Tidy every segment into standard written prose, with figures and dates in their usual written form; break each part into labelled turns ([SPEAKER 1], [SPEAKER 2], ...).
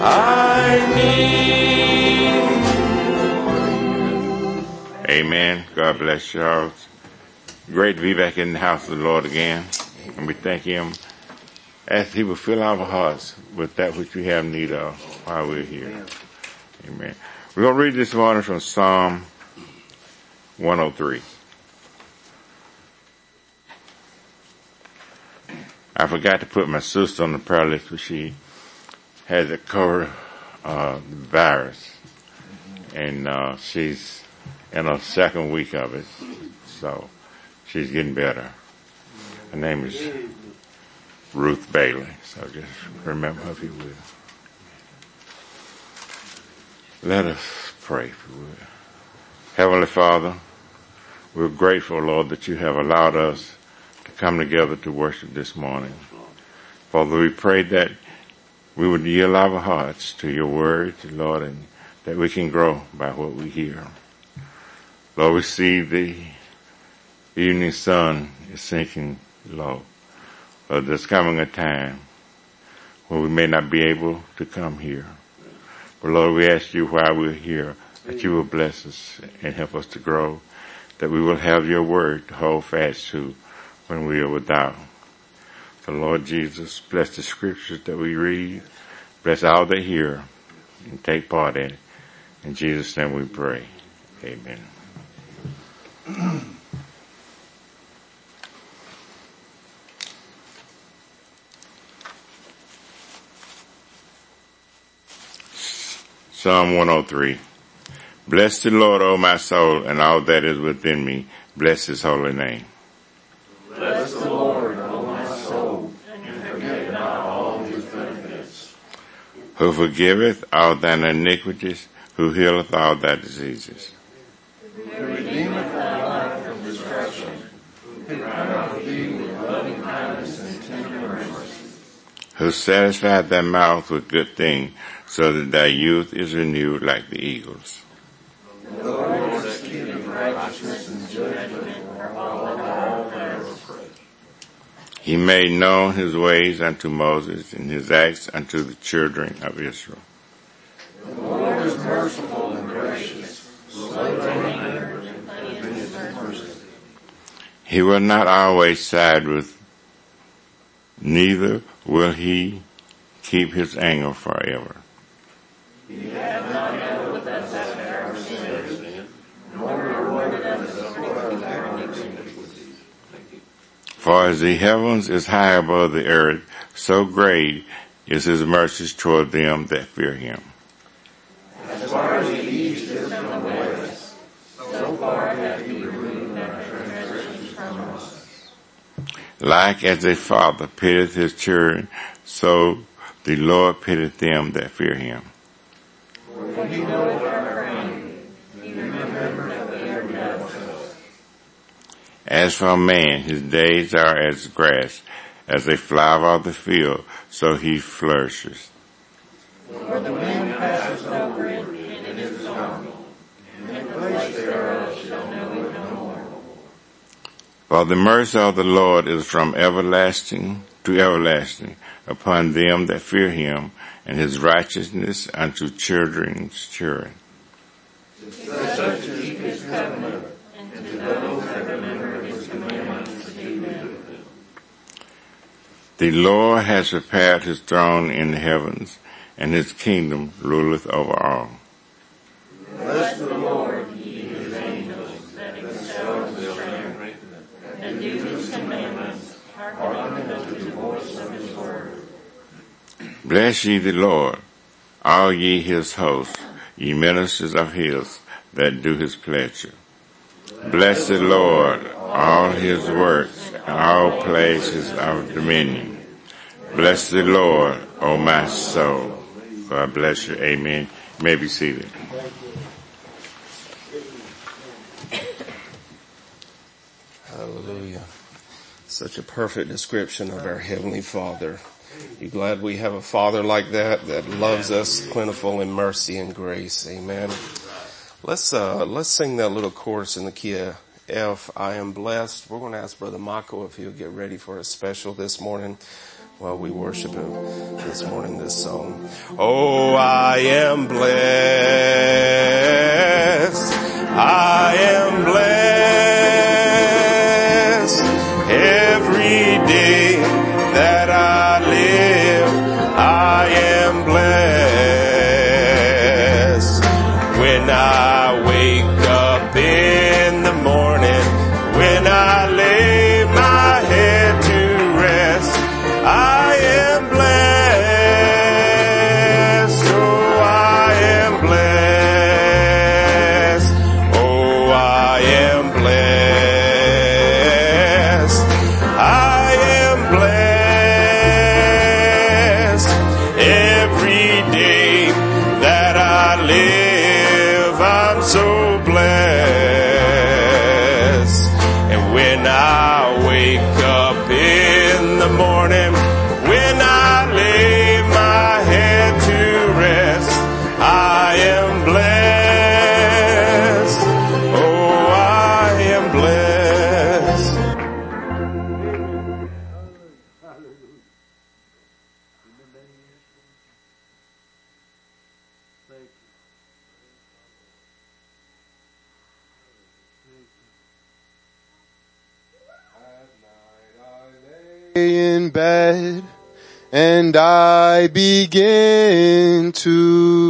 [SPEAKER 1] I need. Amen. God bless you all. Great to be back in the house of the Lord again. And we thank Him as He will fill our hearts with that which we have need of while we're here. Amen. We're going to read this morning from Psalm 103. I forgot to put my sister on the prayer list, but she has a COVID virus, and she's in her second week of it, so she's getting better. Her name is Ruth Bailey, so just remember her if you will. Let us pray, if you will. Heavenly Father, we're grateful, Lord, that you have allowed us to come together to worship this morning. Father, we pray that we would yield our hearts to your word, Lord, and that we can grow by what we hear. Lord, we see the evening sun is sinking low. Lord, there's coming a time when we may not be able to come here. But Lord, we ask you while we're here that you will bless us and help us to grow, that we will have your word to hold fast to when we are without. So Lord Jesus, bless the scriptures that we read, bless all that hear and take part in it. In Jesus' name we pray. Amen. Psalm 103. Bless the Lord, O my soul, and all that is within me. Bless his holy name.
[SPEAKER 2] Bless the Lord, O my soul, and forget not all his benefits.
[SPEAKER 1] Who forgiveth all thine iniquities, who healeth all thy diseases.
[SPEAKER 2] Who redeemeth thy life from destruction, who crowneth thee with loving kindness and tender mercy.
[SPEAKER 1] Who satisfieth thy mouth with good things, so that thy youth is renewed like the eagles.
[SPEAKER 2] The Lord keepeth righteousness and judgment for all their reproach.
[SPEAKER 1] He made known his ways unto Moses, and his acts unto the children of Israel.
[SPEAKER 2] The Lord is merciful and gracious, slow to anger, and plenteous in mercy.
[SPEAKER 1] He will not always side with, neither will he keep his anger forever.
[SPEAKER 2] He hath not dealt with us after our sins, nor rewarded us according to our iniquities.
[SPEAKER 1] For as the heavens is high above the earth, so great is his mercy toward them that fear him.
[SPEAKER 2] As far as the east is from the west, so far hath he removed our transgressions from us.
[SPEAKER 1] Like as a father pityeth his children, so the Lord pitieth them that fear him.
[SPEAKER 2] For he knoweth our frame, he remembereth that we are dust.
[SPEAKER 1] As for a man, his days are as grass, as a flower of the field, so he flourishes.
[SPEAKER 2] For the wind passes over it, and it is gone, and the place thereof shall know it no more.
[SPEAKER 1] For the mercy of the Lord is from everlasting to everlasting upon them that fear him, and his righteousness unto children's children.
[SPEAKER 2] To such as keep his covenant, and to those that remember his commandments to do them.
[SPEAKER 1] The Lord has prepared his throne in the heavens, and his kingdom ruleth over all.
[SPEAKER 2] Bless the Lord, ye his angels, that excel in strength, and do his commandments, hearkening unto the voice of his word.
[SPEAKER 1] Bless ye the Lord, all ye his hosts, ye ministers of his that do his pleasure. Bless the Lord, all his works, and all places of dominion. Bless the Lord, O my soul. God bless you. Amen. You may be seated.
[SPEAKER 3] Hallelujah. Such a perfect description of our Heavenly Father. You glad we have a Father like that loves us, plentiful in mercy and grace. Amen. Let's sing that little chorus in the key of F, I am blessed. We're going to ask Brother Mako if he'll get ready for a special this morning. while we worship him this morning, this song. Oh, I am blessed. I am blessed. Every day that I live, I am blessed. When I wake up in the morning, when I lay my head to rest, I am blessed. Oh, I am blessed. Oh, I am blessed. I am blessed. Every day that I live, I'm so blessed. And when I wake up in the morning, when I lay my head to rest, I am blessed. Oh, I am blessed.
[SPEAKER 4] In bed and I begin to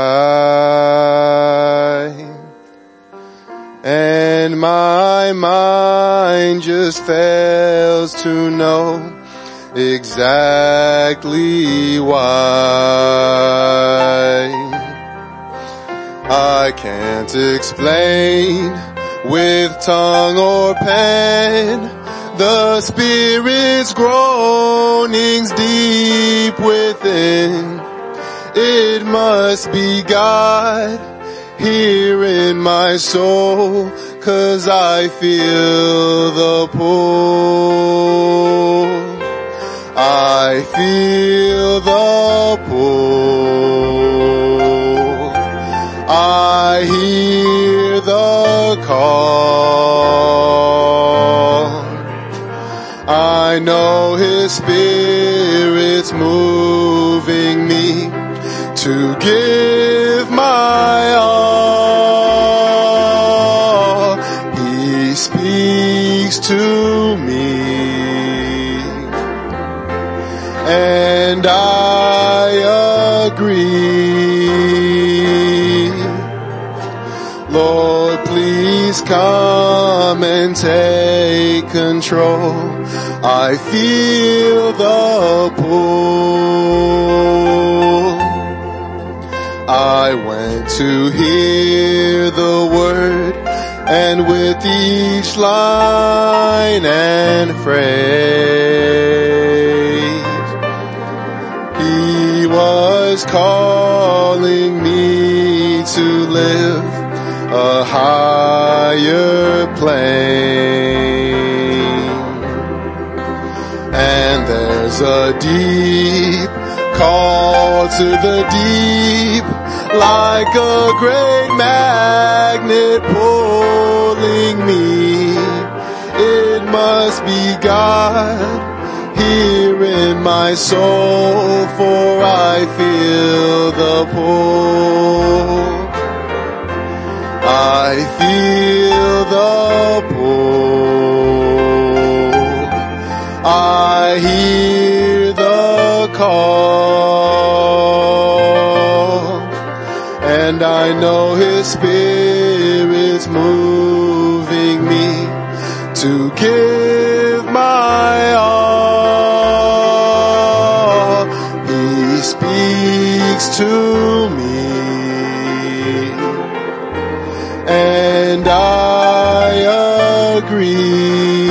[SPEAKER 4] cry, and my mind just fails to know exactly why. I can't explain with tongue or pen the Spirit's groanings deep within. It must be God here in my soul, 'cause I feel the pull. I feel the pull. I hear the call. I know His Spirit's moving me to give my all. He speaks to me, and I agree. Lord, please come and take control. I feel the pull. I went to hear the word, and with each line and phrase, He was calling me to live a higher plane. And there's a deep call to the deep, like a great magnet pulling me. It must be God here in my soul, for I feel the pull. I feel the pull. I hear the call, and I know His Spirit's moving me to give my all. He speaks to me, and I agree.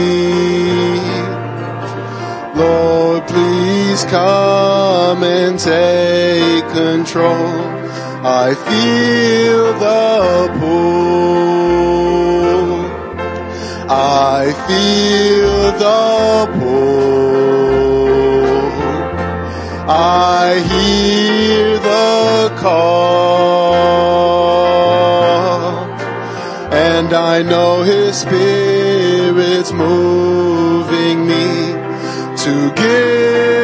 [SPEAKER 4] Lord, please come and take control. I feel the pull. I feel the pull. I hear the call, and I know His Spirit's moving me to give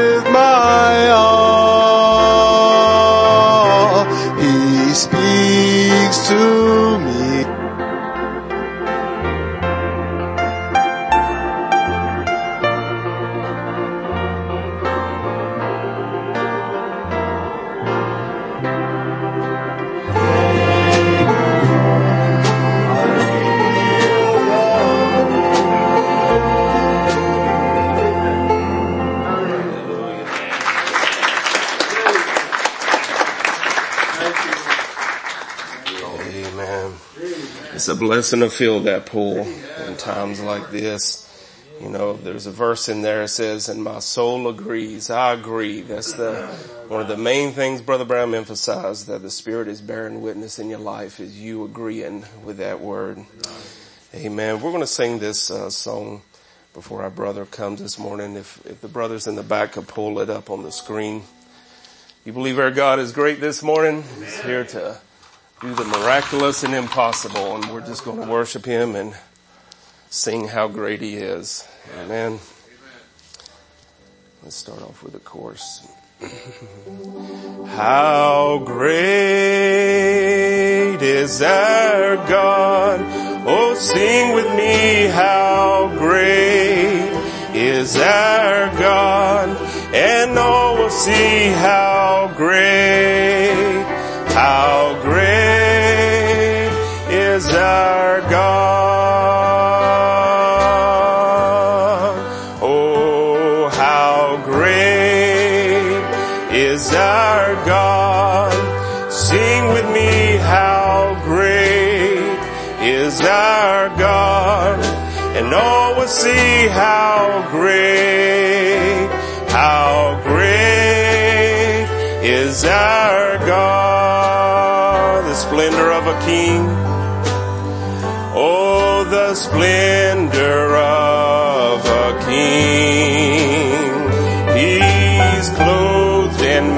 [SPEAKER 3] It's a blessing to fill that pool in times like this. You know, there's a verse in there that says, and my soul agrees. I agree. That's one of the main things Brother Brown emphasized, that the Spirit is bearing witness in your life, is you agreeing with that word. Amen. We're going to sing this song before our brother comes this morning. If the brothers in the back could pull it up on the screen. You believe our God is great this morning? He's here to do the miraculous and impossible, and we're just going to worship Him and sing how great He is. Amen. Let's start off with a chorus. How great is our God. Oh, sing with me, how great is our God. And all will see how great is our God. Oh, how great is our God. Sing with me, how great is our God. And all will see how great is our God. The splendor of a king. Oh, the splendor of a king. He's clothed in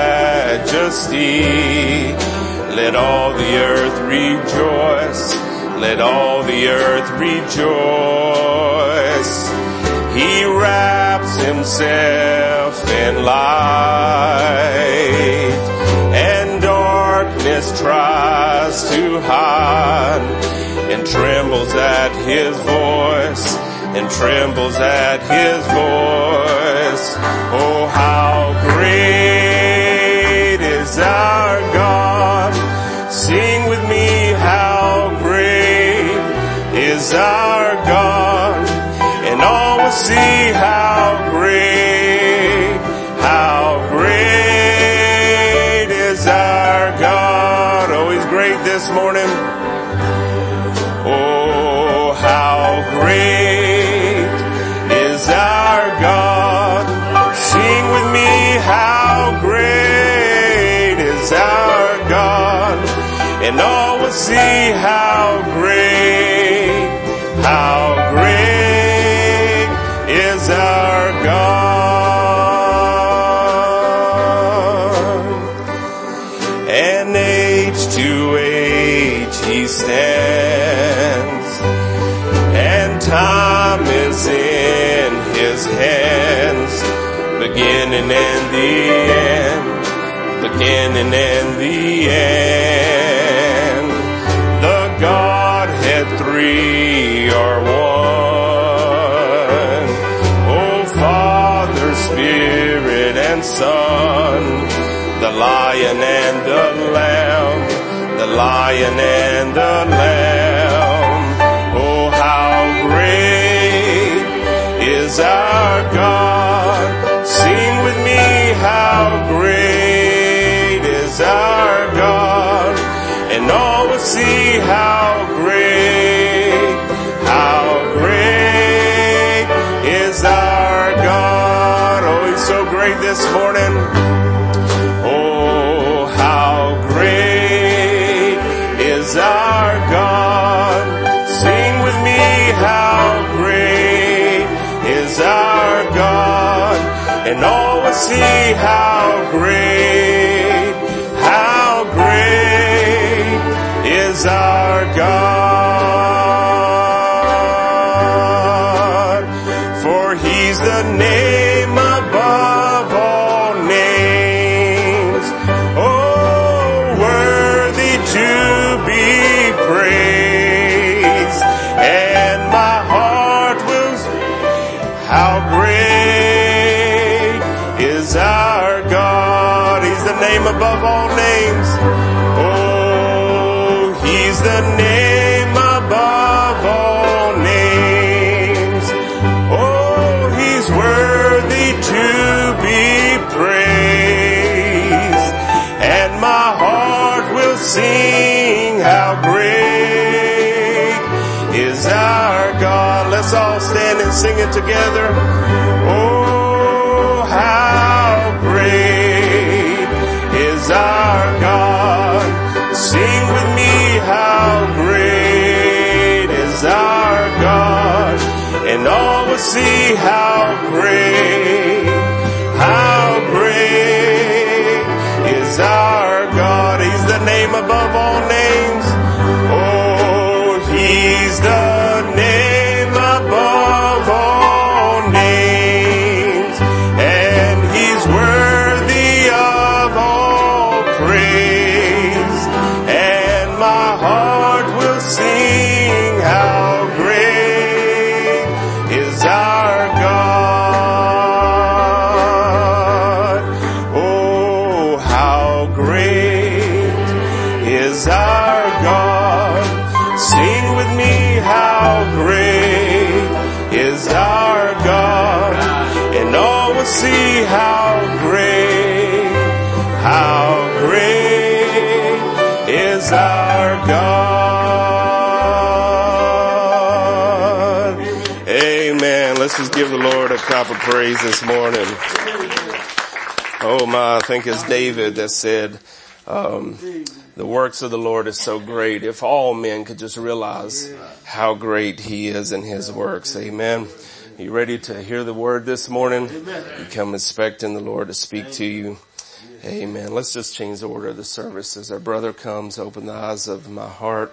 [SPEAKER 3] majesty. Let all the earth rejoice. Let all the earth rejoice. He wraps himself in light, and darkness tries to hide, and trembles at his voice, and trembles at his voice. Oh, how great is our God. Sing with me, how great is our God. And all will see how great is our God. Oh, He's great this morning. Oh, how great is our God. Sing with me, how great is our God. And all will see how great is our God. And age to age He stands, and time is in His hands, beginning and the end, beginning and the end. The Godhead three are one. Oh, Father, Spirit, and Son, the Lion and the Lamb, the Lion and the Lamb. Oh, how great is our God. Sing with me, how great is our God. And all will see how great is our God. Oh, He's so great this morning. Oh, how great is our God. Sing with me, how great is our God. And all will see how great is our God. For He's the name above all names. Oh, worthy to be praised. And my heart will sing, how great is our God. He's the name above all names. Oh, He's the name above all names. Oh, He's worthy to be praised. And my heart will sing how great Let's sing it together. Oh, how great is our God. Sing with me, how great is our God. And all will see how great is our God. He's the name above all names. Oh, He's the name above all names. And He's worthy of all praise. And my heart will sing how great is our God. Oh, how great is our God. Sing with me, how great is our God. And all will see how great is our God. Amen. Let's just give the Lord a clap of praise this morning. Oh my, I think it's David that said, the works of the Lord is so great. If all men could just realize how great He is in His works. Amen. Are you ready to hear the word this morning? You come expecting the Lord to speak to you. Amen. Let's just change the order of the service as our brother comes. Open the eyes of my heart.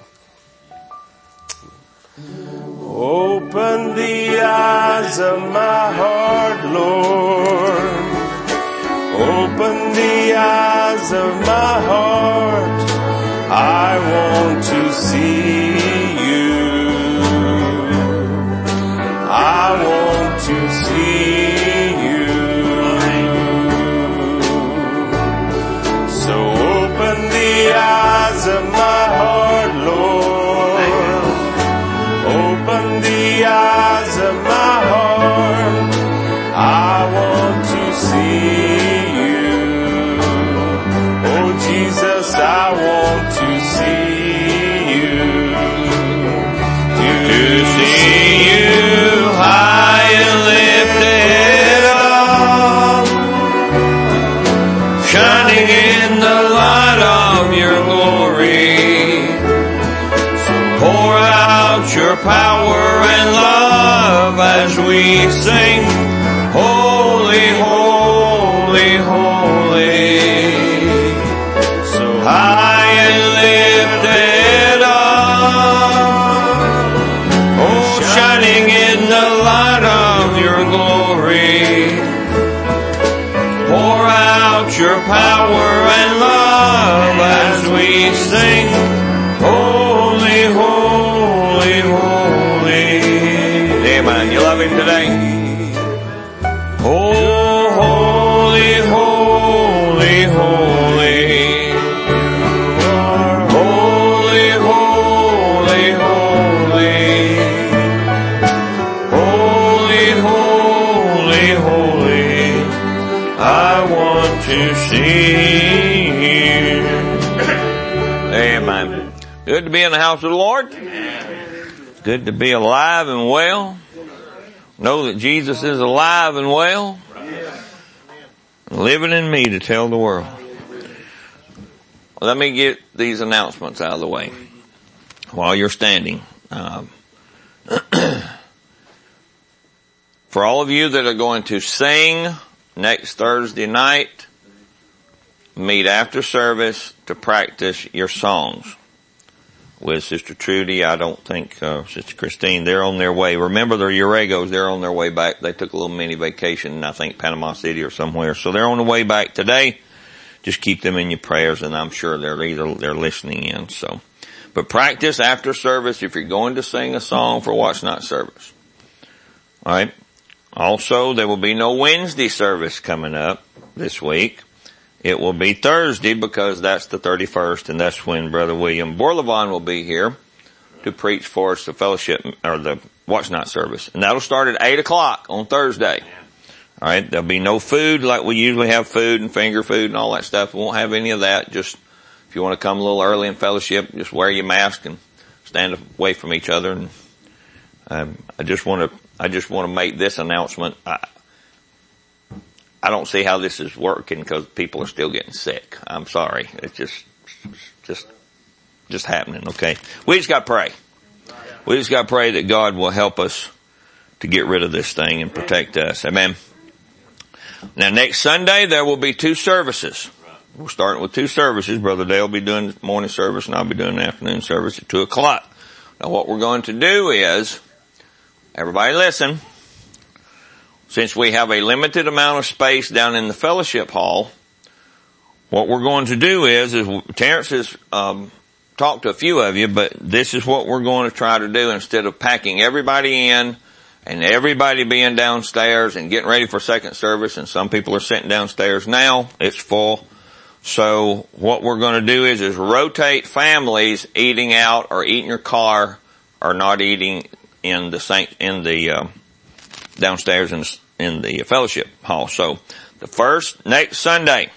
[SPEAKER 3] Open the eyes of my heart, Lord. Open the eyes of my heart. I want to see you. I want to see you. So open the eyes of my heart, Lord. Open the eyes of my heart. I want to see you. Oh Jesus, I want to see you. To see you high and lifted up, shining in the light of your glory. So pour out your power and love as we sing, holy, holy, holy. So high and lifted up, oh, shining in the light of your glory. Pour out your power and love as we sing, holy, holy, holy. Amen. You love Him today? Oh, holy, holy, holy. Holy, holy, holy. Holy, holy, holy. I want to see you. Amen. Good to be in the house of the Lord. Good to be alive and well. Know that Jesus is alive and well. Living in me to tell the world. Let me get these announcements out of the way while you're standing. For all of you that are going to sing next Thursday night, meet after service to practice your songs with Sister Trudy. I don't think Sister Christine, they're on their way. Remember, they're Uragos. They're on their way back. They took a little mini vacation in, I think, Panama City or somewhere. So they're on the way back today. Just keep them in your prayers, and I'm sure they're listening in. So, but practice after service if you're going to sing a song for Watch Not service. All right. Also, there will be no Wednesday service coming up this week. It will be Thursday because that's the 31st, and that's when Brother William Borlevon will be here to preach for us the fellowship, or the Watch Not service. And that'll start at 8 o'clock on Thursday. Alright, there'll be no food like we usually have, food and finger food and all that stuff. We won't have any of that. Just, if you want to come a little early in fellowship, just wear your mask and stand away from each other. And I just want to
[SPEAKER 2] I just want to make this announcement. I don't see how this is working because people are still getting sick. I'm sorry. It's just happening, okay? We just got to pray. We just got to pray that God will help us to get rid of this thing and protect us. Amen. Now next Sunday there will be 2 services. We're starting with 2 services. Brother Dale will be doing the morning service and I'll be doing the afternoon service at 2 o'clock. Now what we're going to do is, everybody listen, since we have a limited amount of space down in the fellowship hall, what we're going to do is Terrence has talked to a few of you, but this is what we're going to try to do. Instead of packing everybody in and everybody being downstairs and getting ready for second service, and some people are sitting downstairs now, it's full. So what we're going to do is rotate families eating out or eating your car or not eating in the downstairs in the fellowship hall. So next Sunday,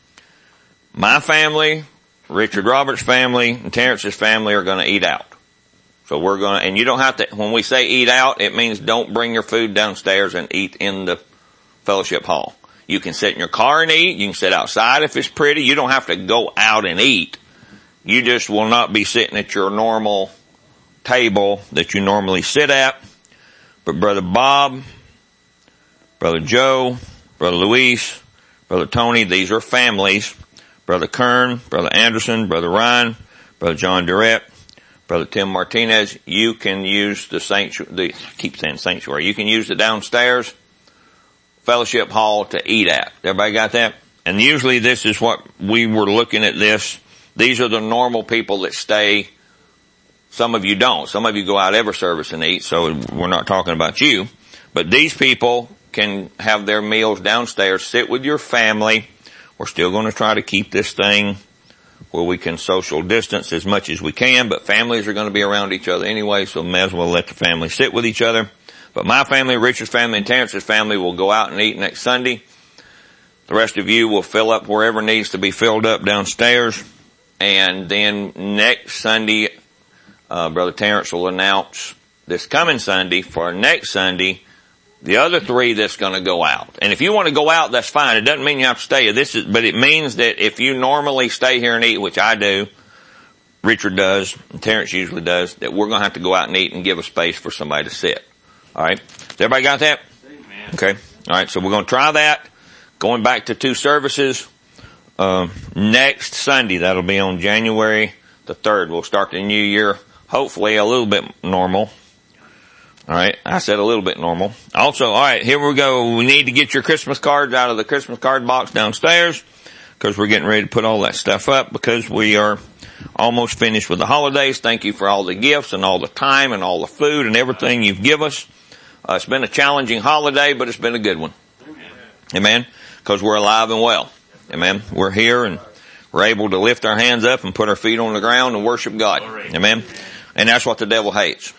[SPEAKER 2] my family, Richard Roberts' family, and Terrence's family are going to eat out. So and you don't have to, when we say eat out, it means don't bring your food downstairs and eat in the fellowship hall. You can sit in your car and eat. You can sit outside if it's pretty. You don't have to go out and eat. You just will not be sitting at your normal table that you normally sit at. But Brother Bob, Brother Joe, Brother Luis, Brother Tony, these are families. Brother Kern, Brother Anderson, Brother Ryan, Brother John Durrett, Brother Tim Martinez, you can use the sanctuary, you can use the downstairs fellowship hall to eat at. Everybody got that? And usually this is what we were looking at this. These are the normal people that stay. Some of you don't. Some of you go out every service and eat, so we're not talking about you. But these people can have their meals downstairs, sit with your family. We're still going to try to keep this thing where we can social distance as much as we can, but families are going to be around each other anyway, so may as well let the family sit with each other. But my family, Richard's family, and Terrence's family will go out and eat next Sunday. The rest of you will fill up wherever needs to be filled up downstairs. And then next Sunday, Brother Terrence will announce this coming Sunday for next Sunday, the other 3 that's going to go out. And if you want to go out, that's fine. It doesn't mean you have to stay. But it means that if you normally stay here and eat, which I do, Richard does, and Terrence usually does, that we're going to have to go out and eat and give a space for somebody to sit. All right. Everybody got that? Amen. Okay. All right. So we're going to try that. Going back to 2 services, next Sunday. That'll be on January the 3rd. We'll start the new year, hopefully a little bit normal. All right. I said a little bit normal. Also, all right, here we go. We need to get your Christmas cards out of the Christmas card box downstairs because we're getting ready to put all that stuff up because we are almost finished with the holidays. Thank you for all the gifts and all the time and all the food and everything you've given us. It's been a challenging holiday, but it's been a good one. Amen. Because we're alive and well. Amen. We're here and we're able to lift our hands up and put our feet on the ground and worship God. Amen. And that's what the devil hates.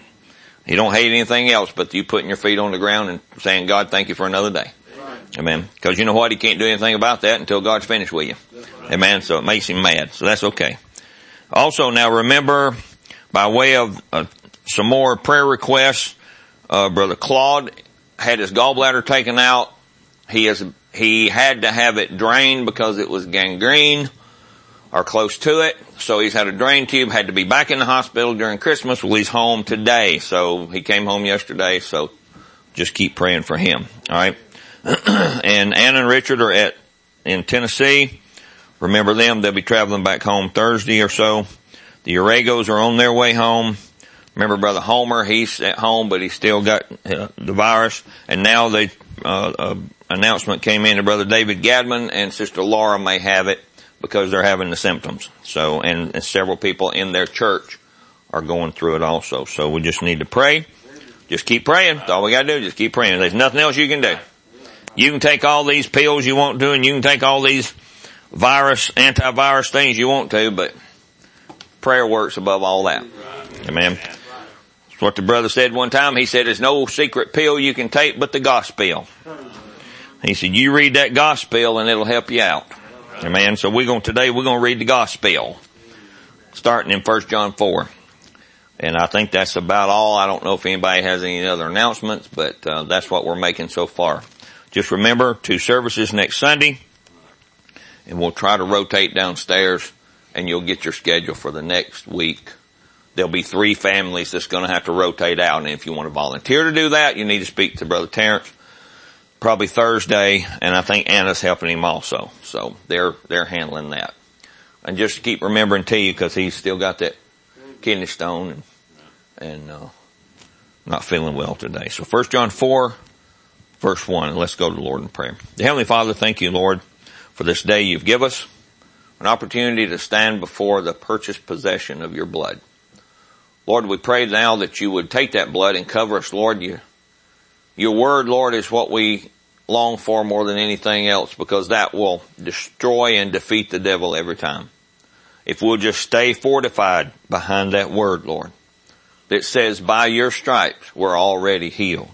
[SPEAKER 2] He don't hate anything else but you putting your feet on the ground and saying, God, thank you for another day. Amen. Because you know what? He can't do anything about that until God's finished with you. Amen. So it makes him mad. So that's okay. Also, now remember, by way of some more prayer requests, Brother Claude had his gallbladder taken out. He had to have it drained because it was gangrene or close to it. So he's had a drain tube, had to be back in the hospital during Christmas. Well, he's home today. So he came home yesterday. So just keep praying for him. All right. And Anna and Richard are in Tennessee. Remember them. They'll be traveling back home Thursday or so. The Uragos are on their way home. Remember Brother Homer, he's at home, but he's still got the virus. And now the announcement came in that Brother David Gadman and Sister Laura may have it because they're having the symptoms. So, and several people in their church are going through it also. So we just need to pray. Just keep praying. That's all we gotta do. Just keep praying. There's nothing else you can do. You can take all these pills you want to, and you can take all these antivirus things you want to, but prayer works above all that. Amen. That's what the brother said one time. He said, there's no secret pill you can take but the gospel. He said, you read that gospel and it'll help you out. Amen. So today we're going to read the gospel, starting in 1 John 4. And I think that's about all. I don't know if anybody has any other announcements, but that's what we're making so far. Just remember, 2 services next Sunday, and we'll try to rotate downstairs, and you'll get your schedule for the next week. There'll be 3 families that's going to have to rotate out, and if you want to volunteer to do that, you need to speak to Brother Terrence, probably Thursday, and I think Anna's helping him also. So they're handling that. And just keep remembering T, because he's still got that kidney stone and not feeling well today. So 1 John 4, verse 1, and let's go to the Lord in prayer. The Heavenly Father, thank you, Lord, for this day you've given us, an opportunity to stand before the purchased possession of your blood. Lord, we pray now that you would take that blood and cover us, Lord. Your word, Lord, is what we long for more than anything else, because that will destroy and defeat the devil every time. If we'll just stay fortified behind that word, Lord, that says by your stripes we're already healed.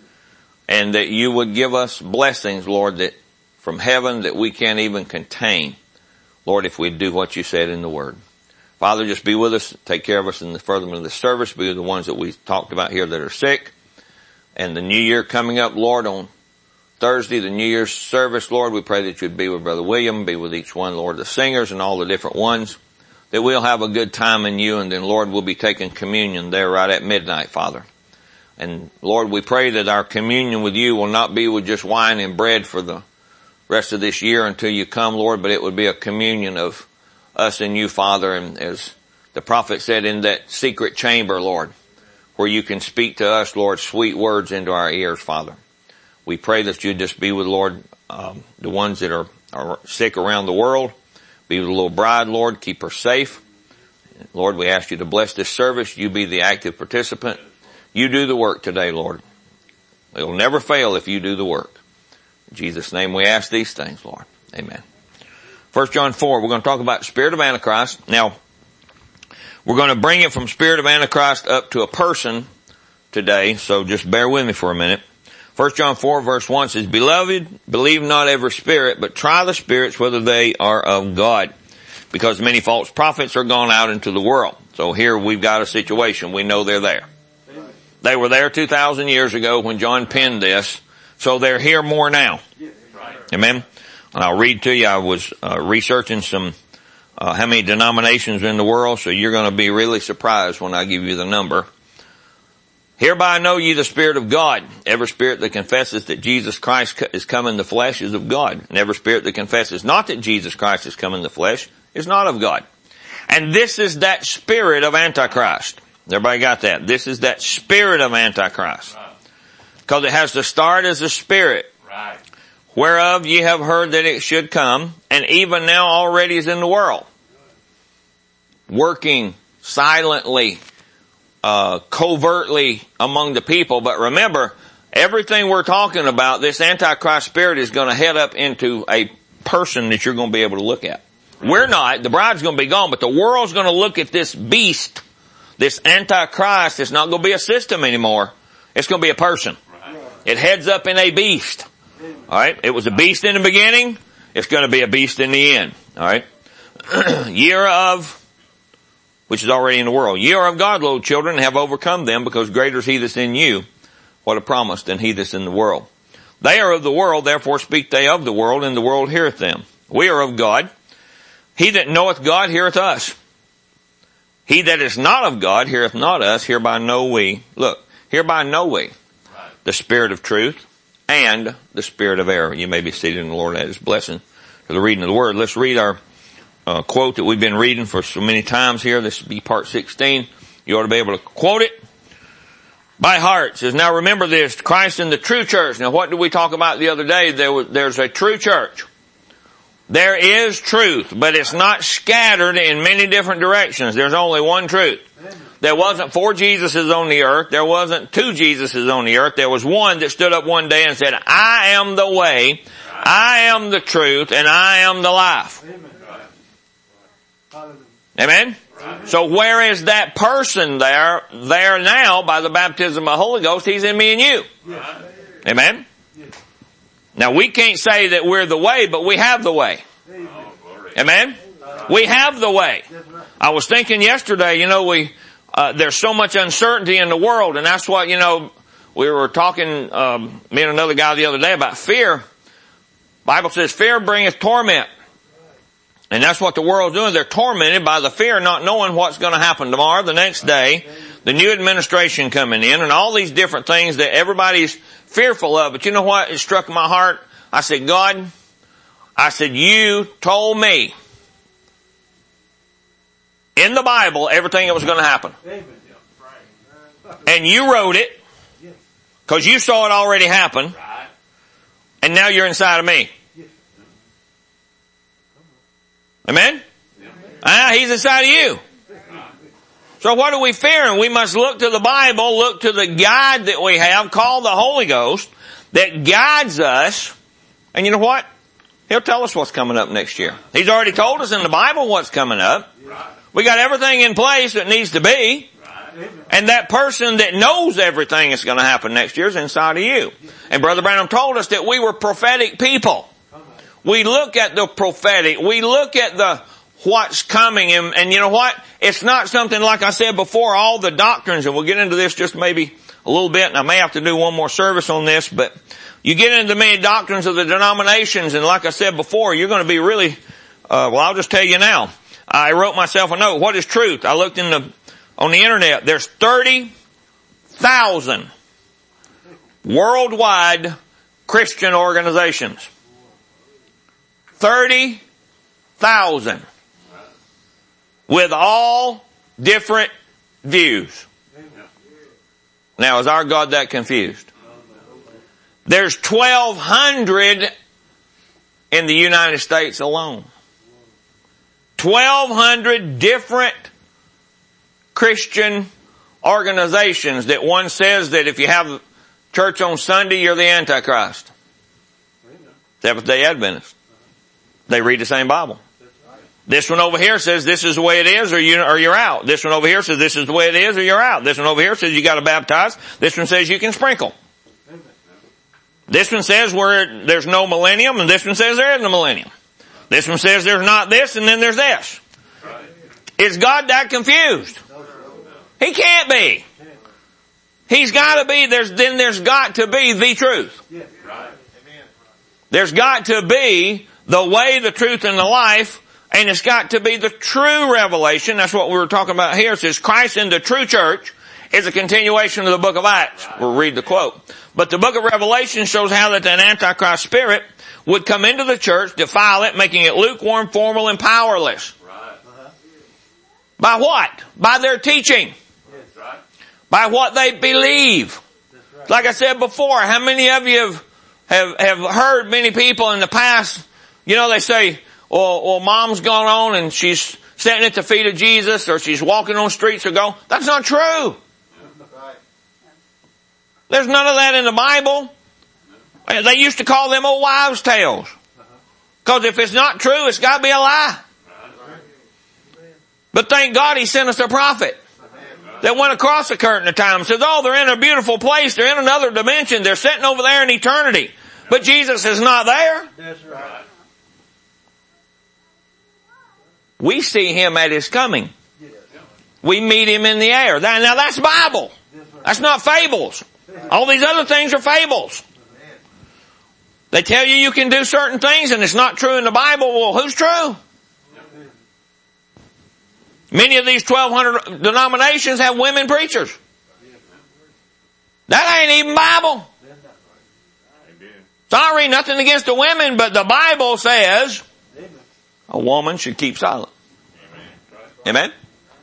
[SPEAKER 2] And that you would give us blessings, Lord, that from heaven that we can't even contain, Lord, if we do what you said in the word. Father, just be with us, take care of us in the furtherance of the service, be with the ones that we talked about here that are sick. And the new year coming up, Lord, on Thursday, the New Year's service, Lord, we pray that you'd be with Brother William, be with each one, Lord, the singers and all the different ones, that we'll have a good time in you, and then, Lord, we'll be taking communion there right at midnight, Father. And, Lord, we pray that our communion with you will not be with just wine and bread for the rest of this year until you come, Lord, but it would be a communion of us and you, Father, and as the prophet said, in that secret chamber, Lord, where you can speak to us, Lord, sweet words into our ears, Father. We pray that you just be with, Lord, the ones that are sick around the world. Be with the little bride, Lord. Keep her safe. Lord, we ask you to bless this service. You be the active participant. You do the work today, Lord. It'll never fail if you do the work. In Jesus' name we ask these things, Lord. Amen. 1 John 4, we're going to talk about spirit of Antichrist. Now, we're going to bring it from spirit of Antichrist up to a person today, so just bear with me for a minute. 1 John 4 verse 1 says, Beloved, believe not every spirit, but try the spirits whether they are of God, because many false prophets are gone out into the world. So here we've got a situation. We know they're there. They were there 2,000 years ago when John penned this, so they're here more now. Amen? And I'll read to you, I was researching some how many denominations in the world, so you're going to be really surprised when I give you the number. Hereby know ye the Spirit of God. Every spirit that confesses that Jesus Christ is come in the flesh is of God. And every spirit that confesses not that Jesus Christ is come in the flesh is not of God. And this is that spirit of Antichrist. Everybody got that? This is that spirit of Antichrist. Because it has to start as a spirit. Right. Whereof ye have heard that it should come, and even now already is in the world. Working silently, covertly among the people. But remember, everything we're talking about, this Antichrist spirit is going to head up into a person that you're going to be able to look at. We're not. The bride's going to be gone, but the world's going to look at this beast, this Antichrist. It's not going to be a system anymore. It's going to be a person. It heads up in a beast. Alright, it was a beast in the beginning, it's going to be a beast in the end. Alright, year of, which is already in the world. Ye are of God, little children, and have overcome them, because greater is he that's in you, what a promise, than he that's in the world. They are of the world, therefore speak they of the world, and the world heareth them. We are of God. He that knoweth God heareth us. He that is not of God heareth not us. Hereby know we, hereby know we the spirit of truth and the spirit of error. You may be seated in the Lord at his blessing for the reading of the word. Let's read our quote that we've been reading for so many times here. This will be part 16. You ought to be able to quote it by heart. It says, now remember this, Christ in the true church. Now what did we talk about the other day? There's a true church. There is truth, but it's not scattered in many different directions. There's only one truth. There wasn't 4 Jesuses on the earth. There wasn't 2 Jesuses on the earth. There was one that stood up one day and said, I am the way, I am the truth, and I am the life. Amen? So where is that person there? There now, by the baptism of the Holy Ghost, he's in me and you. Amen? Now we can't say that we're the way, but we have the way. Amen? We have the way. I was thinking yesterday, there's so much uncertainty in the world, and that's what, we were talking, me and another guy the other day about fear. Bible says fear bringeth torment. And that's what the world's doing. They're tormented by the fear, not knowing what's going to happen tomorrow, the next day, the new administration coming in, and all these different things that everybody's fearful of. But you know what? It struck my heart. I said, God, you told me in the Bible everything that was going to happen. And you wrote it because you saw it already happen. And now you're inside of me. Amen? He's inside of you. So what are we fearing? We must look to the Bible, look to the guide that we have called the Holy Ghost that guides us. And you know what? He'll tell us what's coming up next year. He's already told us in the Bible what's coming up. We got everything in place that needs to be. And that person that knows everything that's going to happen next year is inside of you. And Brother Branham told us that we were prophetic people. We look at the prophetic. We look at what's coming. And you know what? It's not something like I said before, all the doctrines, and we'll get into this just maybe a little bit, and I may have to do one more service on this, but you get into many doctrines of the denominations, and like I said before, you're going to be really, I'll just tell you now. I wrote myself a note. What is truth? I looked on the internet. There's 30,000 worldwide Christian organizations. 30,000 with all different views. Now, is our God that confused? There's 1,200 in the United States alone. 1,200 different Christian organizations that one says that if you have church on Sunday, you're the Antichrist. Seventh-day Adventist. They read the same Bible. This one over here says this is the way it is or you're out. This one over here says this is the way it is or you're out. This one over here says you got to baptize. This one says you can sprinkle. This one says where there's no millennium, and this one says there is no millennium. This one says there's not this, and then there's this. Is God that confused? He can't be. He's got to be. There's got to be the truth. There's got to be the way, the truth, and the life, and it's got to be the true revelation. That's what we were talking about here. It says Christ in the true church is a continuation of the book of Acts. We'll read the quote. But the book of Revelation shows how that an Antichrist spirit would come into the church, defile it, making it lukewarm, formal, and powerless. By what? By their teaching. By what they believe. Like I said before, how many of you have heard many people in the past, they say, well, mom's gone on and she's sitting at the feet of Jesus, or she's walking on streets or go. That's not true. There's none of that in the Bible. They used to call them old wives' tales. Because if it's not true, it's got to be a lie. But thank God He sent us a prophet that went across the curtain of time and says, they're in a beautiful place. They're in another dimension. They're sitting over there in eternity. But Jesus is not there.
[SPEAKER 5] That's right.
[SPEAKER 2] We see Him at His coming. We meet Him in the air. Now that's Bible. That's not fables. All these other things are fables. They tell you can do certain things and it's not true in the Bible. Well, who's true? Many of these 1,200 denominations have women preachers. That ain't even Bible. Sorry, nothing against the women, but the Bible says a woman should keep silent. Amen?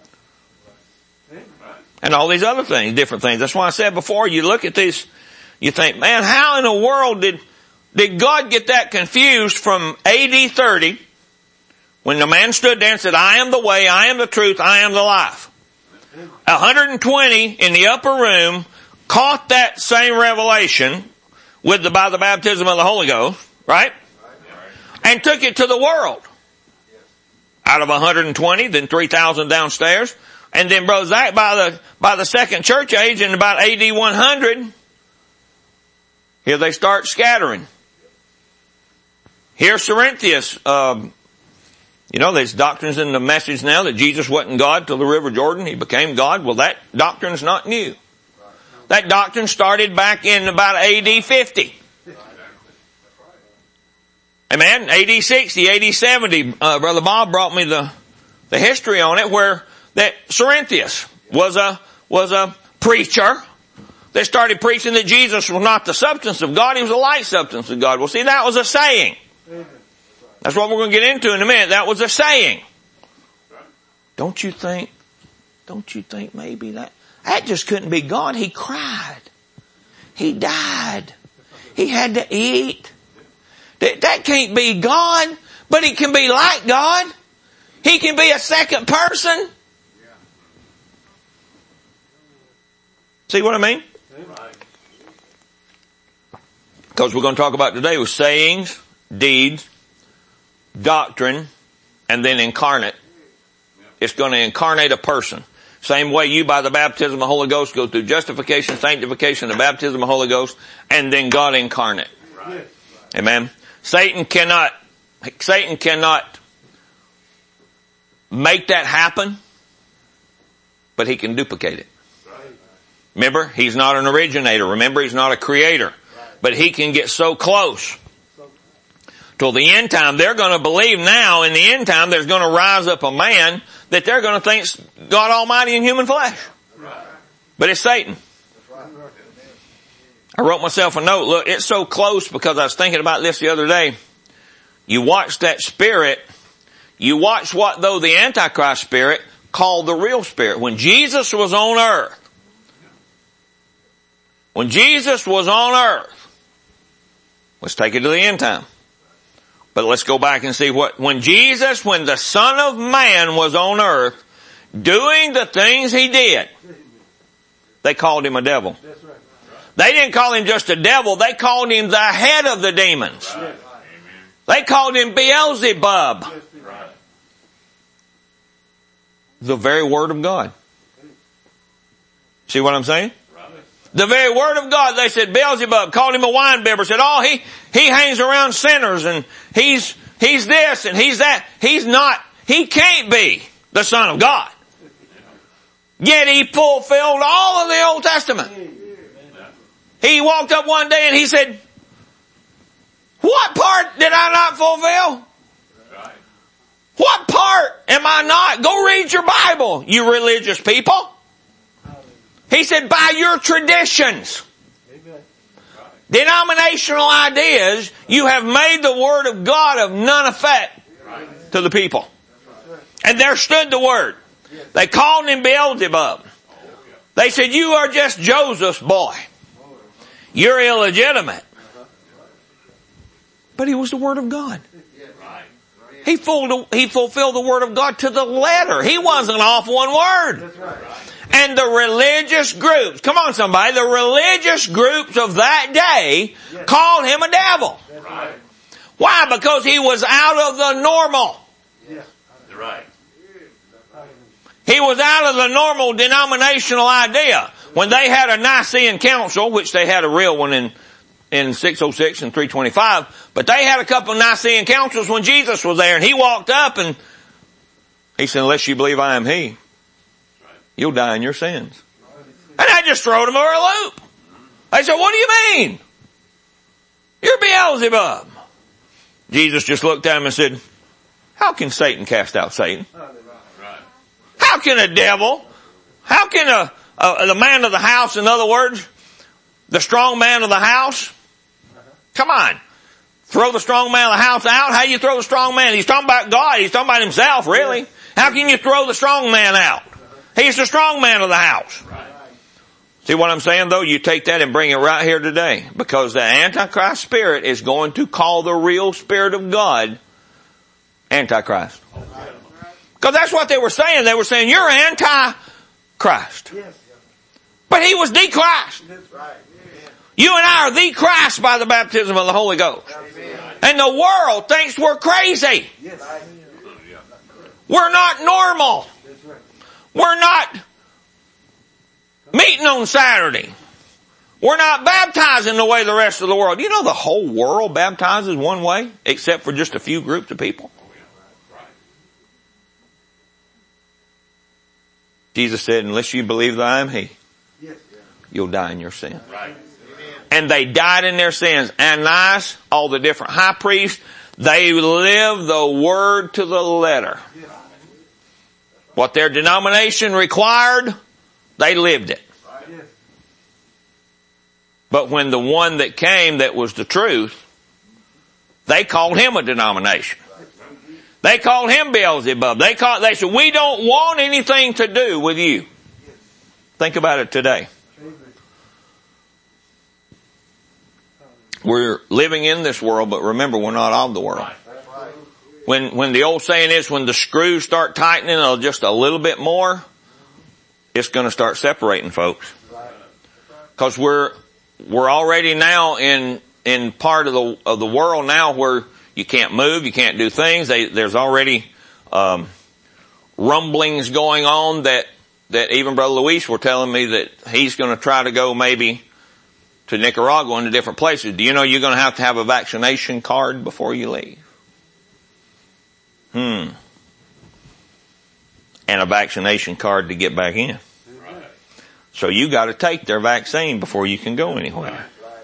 [SPEAKER 2] And all these other things, different things. That's why I said before, you look at these, you think, man, how in the world did God get that confused from AD 30, when the man stood there and said, I am the way, I am the truth, I am the life. 120 in the upper room caught that same revelation by the baptism of the Holy Ghost, right? And took it to the world. Out of 120, then 3,000 downstairs. And then Brother Zach, by the second church age in about AD 100, here they start scattering. Here's Cerinthius, You know, there's doctrines in the message now that Jesus wasn't God till the River Jordan. He became God. Well, that doctrine's not new. That doctrine started back in about AD 50. Amen? AD 60, AD 70. Brother Bob brought me the history on it where that Cerinthius was a preacher that started preaching that Jesus was not the substance of God. He was a light substance of God. Well, see, that was a saying. That's what we're going to get into in a minute. That was a saying. Don't you think maybe that just couldn't be God? He cried. He died. He had to eat. That can't be God, but he can be like God. He can be a second person. See what I mean? Because we're going to talk about today with sayings, deeds, doctrine, and then incarnate. It's going to incarnate a person. Same way you by the baptism of the Holy Ghost go through justification, sanctification, the baptism of the Holy Ghost, and then God incarnate. Right. Amen. Satan cannot make that happen, but he can duplicate it. Remember, he's not an originator. Remember, he's not a creator. But he can get so close. Till the end time, they're going to believe now in the end time there's going to rise up a man that they're going to think God Almighty in human flesh. But it's Satan. I wrote myself a note. Look, it's so close because I was thinking about this the other day. You watch that spirit. You watch what though the Antichrist spirit called the real spirit. When Jesus was on earth. When Jesus was on earth. Let's take it to the end time. But let's go back and see when the Son of Man was on earth, doing the things he did, they called him a devil. They didn't call him just a devil, they called him the head of the demons. They called him Beelzebub. The very word of God. See what I'm saying? The very word of God, they said Beelzebub, called him a winebibber, said, oh, he hangs around sinners and he's this and he's that. He can't be the Son of God. Yet he fulfilled all of the Old Testament. He walked up one day and he said, what part did I not fulfill? What part am I not? Go read your Bible, you religious people. He said, by your traditions, denominational ideas, you have made the Word of God of none effect to the people. And there stood the Word. They called him Beelzebub. They said, you are just Joseph's boy. You're illegitimate. But he was the Word of God. He fulfilled the Word of God to the letter. He wasn't off one word. And the religious groups, come on somebody, the religious groups of that day called him a devil. Why? Because he was out of the normal. He was out of the normal denominational idea. When they had a Nicene Council, which they had a real one in 606 and 325, but they had a couple of Nicene Councils when Jesus was there, and he walked up and he said, unless you believe I am he, you'll die in your sins. And I just threw them over a loop. They said, what do you mean? You're Beelzebub. Jesus just looked at him and said, how can Satan cast out Satan? How can a devil, how can the man of the house, in other words, the strong man of the house, come on, throw the strong man of the house out? How do you throw the strong man? He's talking about God. He's talking about himself, really. How can you throw the strong man out? He's the strong man of the house. See what I'm saying though? You take that and bring it right here today. Because the Antichrist spirit is going to call the real Spirit of God Antichrist. Because that's what they were saying. They were saying, you're Antichrist. But he was the Christ. You and I are the Christ by the baptism of the Holy Ghost. And the world thinks we're crazy. We're not normal. We're not meeting on Saturday. We're not baptizing the way the rest of the world. You know the whole world baptizes one way, except for just a few groups of people. Jesus said, unless you believe that I am He, you'll die in your sin. And they died in their sins. Ananias, all the different high priests, they lived the word to the letter. What their denomination required, they lived it. But when the one that came that was the truth, they called him a denomination. They called him Beelzebub. They said, we don't want anything to do with you. Think about it today. We're living in this world, but remember, we're not of the world. When the old saying is, when the screws start tightening just a little bit more, it's going to start separating folks. Because we're already now in part of the world now where you can't move, you can't do things. There's already rumblings going on that even Brother Luis were telling me that he's going to try to go maybe to Nicaragua and to different places. Do you know you're going to have a vaccination card before you leave? And a vaccination card to get back in. So you got to take their vaccine before you can go anywhere.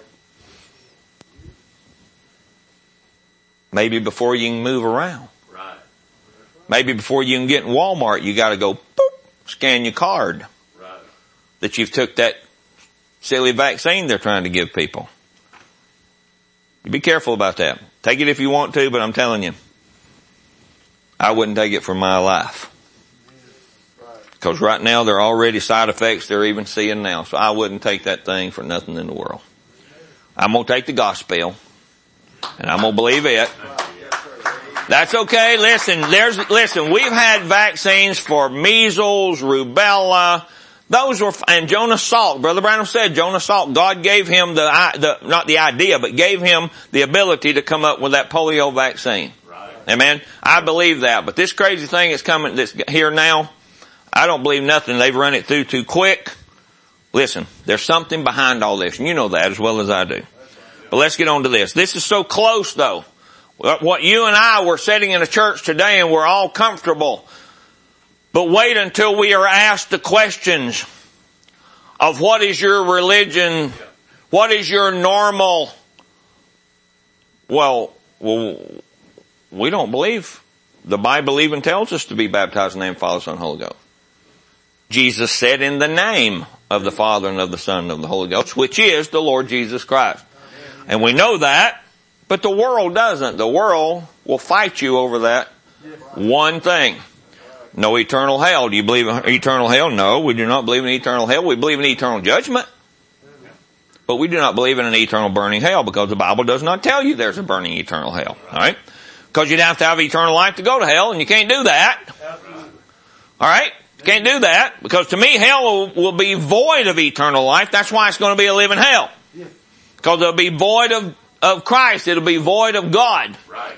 [SPEAKER 2] Maybe before you can move around. Maybe before you can get in Walmart, you got to go boop, scan your card that you've took that silly vaccine they're trying to give people. You be careful about that. Take it if you want to, but I'm telling you, I wouldn't take it for my life. Because right now there are already side effects they're even seeing now. So I wouldn't take that thing for nothing in the world. I'm going to take the gospel and I'm going to believe it. That's okay. Listen, we've had vaccines for measles, rubella. Those were, and Jonas Salk, Brother Branham said Jonas Salk, God gave him not the idea, but gave him the ability to come up with that polio vaccine. Amen. I believe that. But this crazy thing is coming, that's here now, I don't believe nothing. They've run it through too quick. Listen, there's something behind all this, and you know that as well as I do. But let's get on to this. This is so close though. What you and I were sitting in a church today and we're all comfortable. But wait until we are asked the questions of what is your religion? What is your normal? Well, we don't believe. The Bible even tells us to be baptized in the name of the Father, Son, and Holy Ghost. Jesus said in the name of the Father and of the Son and of the Holy Ghost, which is the Lord Jesus Christ. And we know that, but the world doesn't. The world will fight you over that one thing. No eternal hell. Do you believe in eternal hell? No, we do not believe in eternal hell. We believe in eternal judgment. But we do not believe in an eternal burning hell because the Bible does not tell you there's a burning eternal hell. Alright? Because you'd have to have eternal life to go to hell, and you can't do that. Alright? You can't do that, because to me hell will be void of eternal life. That's why it's going to be a living hell. Because it'll be void of Christ. It'll be void of God.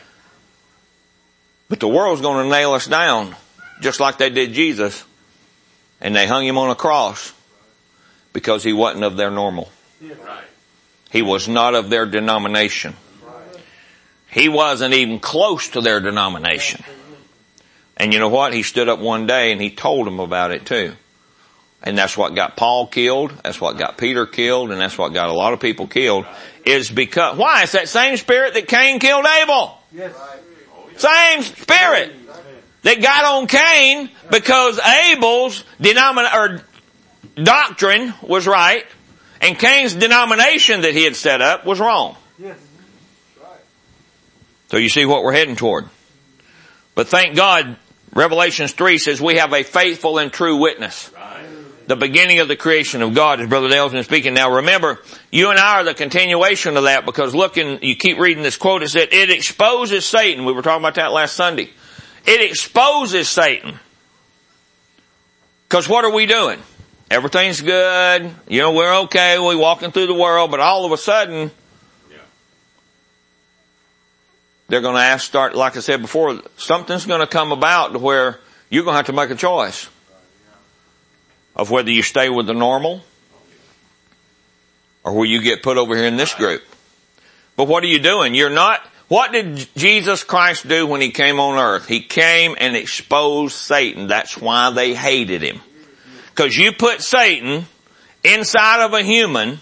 [SPEAKER 2] But the world's going to nail us down, just like they did Jesus. And they hung him on a cross because he wasn't of their normal. He was not of their denomination. He wasn't even close to their denomination. And you know what? He stood up one day and he told them about it too. And that's what got Paul killed. That's what got Peter killed. And that's what got a lot of people killed. Is because, why? It's that same spirit that Cain killed Abel. Same spirit that got on Cain because Abel's doctrine was right and Cain's denomination that he had set up was wrong. So you see what we're heading toward. But thank God, Revelations 3 says we have a faithful and true witness. The beginning of the creation of God, as Brother Dale's been speaking. Now remember, you and I are the continuation of that, because you keep reading this quote, it said, it exposes Satan. We were talking about that last Sunday. It exposes Satan. Because what are we doing? Everything's good. You know, we're okay. We're walking through the world, but all of a sudden, they're going to like I said before, something's going to come about to where you're going to have to make a choice of whether you stay with the normal or will you get put over here in this group. But what are you doing? What did Jesus Christ do when he came on earth? He came and exposed Satan. That's why they hated him. Because you put Satan inside of a human,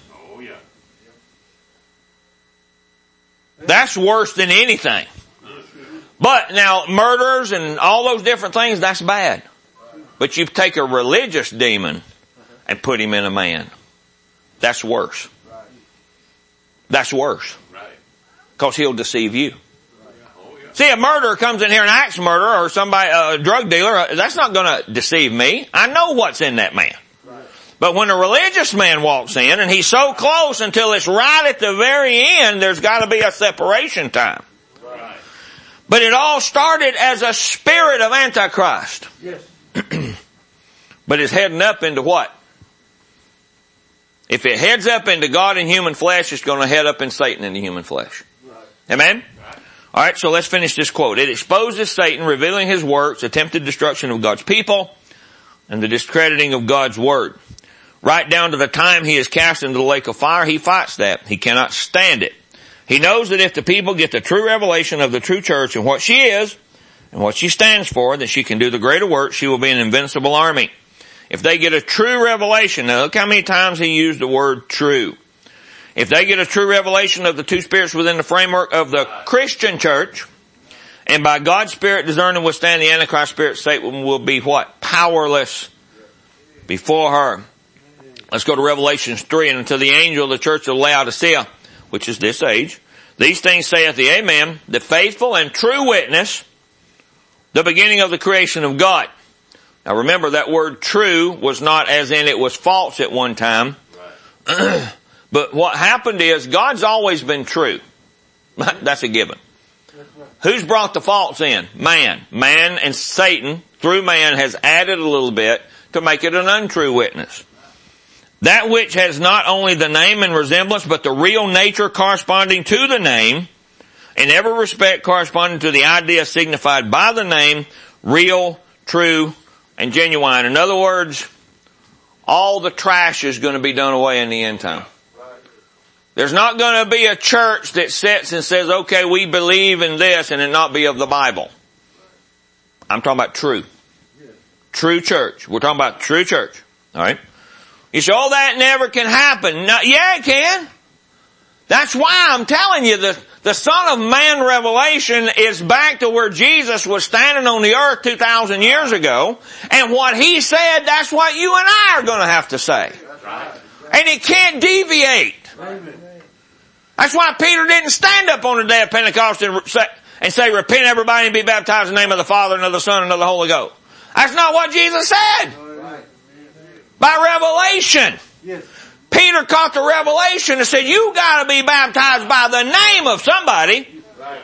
[SPEAKER 2] that's worse than anything. But now murders and all those different things, that's bad. But you take a religious demon and put him in a man. That's worse. That's worse. Because he'll deceive you. See, a murderer comes in here and acts murder, or somebody, a drug dealer, that's not going to deceive me. I know what's in that man. But when a religious man walks in and he's so close until it's right at the very end, there's got to be a separation time. Right. But it all started as a spirit of Antichrist. Yes. But it's heading up into what? If it heads up into God in human flesh, it's going to head up in Satan in the human flesh. Right. Amen? Right. Alright, so let's finish this quote. It exposes Satan, revealing his works, attempted destruction of God's people, and the discrediting of God's word. Right down to the time he is cast into the lake of fire, he fights that. He cannot stand it. He knows that if the people get the true revelation of the true church and what she is, and what she stands for, then she can do the greater work. She will be an invincible army. If they get a true revelation, now look how many times he used the word true. If they get a true revelation of the two spirits within the framework of the Christian church, and by God's Spirit discern and withstand the Antichrist spirit, Satan will be what? Powerless before her. Let's go to Revelation 3. And unto the angel of the church of Laodicea, which is this age, these things saith the Amen, the faithful and true witness, the beginning of the creation of God. Now remember, that word true was not as in it was false at one time. Right. But what happened is God's always been true. That's a given. Who's brought the false in? Man. Man and Satan, through man, has added a little bit to make it an untrue witness. That which has not only the name and resemblance, but the real nature corresponding to the name, in every respect corresponding to the idea signified by the name, real, true, and genuine. In other words, all the trash is going to be done away in the end time. There's not going to be a church that sits and says, okay, we believe in this, and it not be of the Bible. I'm talking about true. True church. We're talking about true church. Alright? You say, oh, that never can happen. No, yeah, it can. That's why I'm telling you, the Son of Man revelation is back to where Jesus was standing on the earth 2,000 years ago, and what He said, that's what you and I are going to have to say. And it can't deviate. That's why Peter didn't stand up on the day of Pentecost and say, repent everybody and be baptized in the name of the Father and of the Son and of the Holy Ghost. That's not what Jesus said. By revelation. Peter caught the revelation and said, you gotta be baptized by the name of somebody.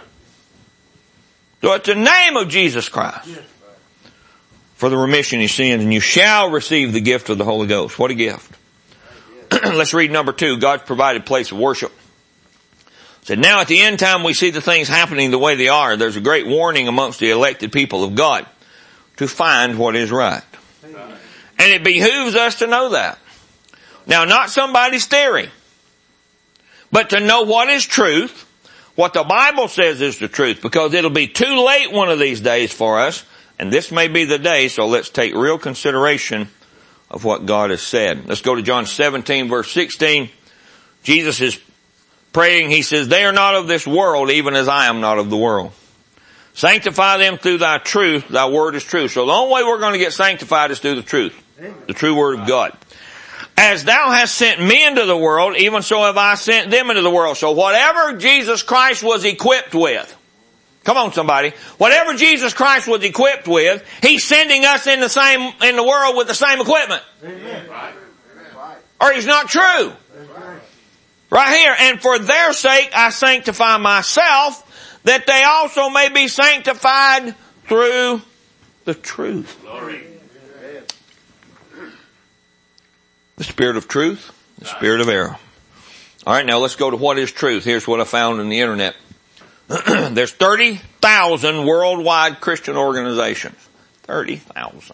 [SPEAKER 2] So it's the name of Jesus Christ. For the remission of sins, and you shall receive the gift of the Holy Ghost. What a gift. Let's read number 2, God's provided place of worship. It said, now at the end time we see the things happening the way they are. There's a great warning amongst the elected people of God to find what is right. And it behooves us to know that. Now, not somebody's theory, but to know what is truth, what the Bible says is the truth, because it'll be too late one of these days for us, and this may be the day, so let's take real consideration of what God has said. Let's go to John 17, verse 16. Jesus is praying. He says, they are not of this world, even as I am not of the world. Sanctify them through thy truth. Thy word is true. So the only way we're going to get sanctified is through the truth. The true word of God. As thou hast sent me into the world, even so have I sent them into the world. So whatever Jesus Christ was equipped with, come on somebody, whatever Jesus Christ was equipped with, He's sending us in the world with the same equipment. Amen. Or He's not true. Right here, and for their sake I sanctify myself, that they also may be sanctified through the truth. Glory. The spirit of truth, the spirit of error. Alright, now let's go to what is truth. Here's what I found on the internet. There's 30,000 worldwide Christian organizations. 30,000.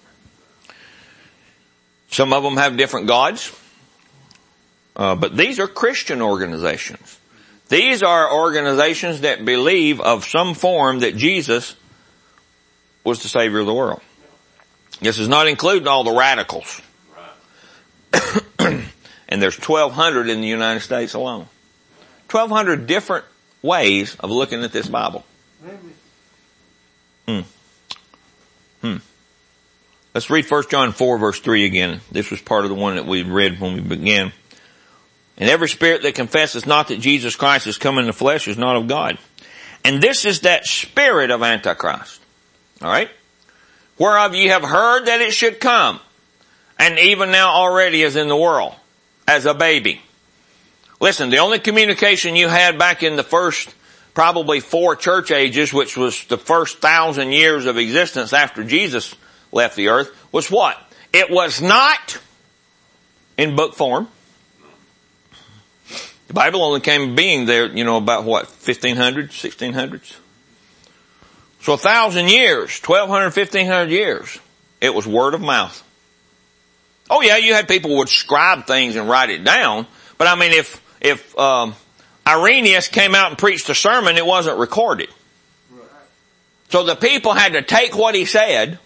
[SPEAKER 2] Some of them have different gods. But these are Christian organizations. These are organizations that believe of some form that Jesus was the Savior of the world. This is not including all the radicals. And there's 1,200 in the United States alone. 1,200 different ways of looking at this Bible. Let's read 1 John 4 verse 3 again. This was part of the one that we read when we began. And every spirit that confesses not that Jesus Christ is come in the flesh is not of God. And this is that spirit of Antichrist. Alright? Whereof ye have heard that it should come. And even now already is in the world. As a baby. Listen, the only communication you had back in the first probably 4 church ages, which was the first 1,000 years of existence after Jesus left the earth, was what? It was not in book form. The Bible only came being there, about what, 1500s, 1600s? So 1,000 years, 1,200, 1,500 years, it was word of mouth. Oh yeah, you had people who would scribe things and write it down, but I mean if Irenaeus came out and preached a sermon, it wasn't recorded. So the people had to take what he said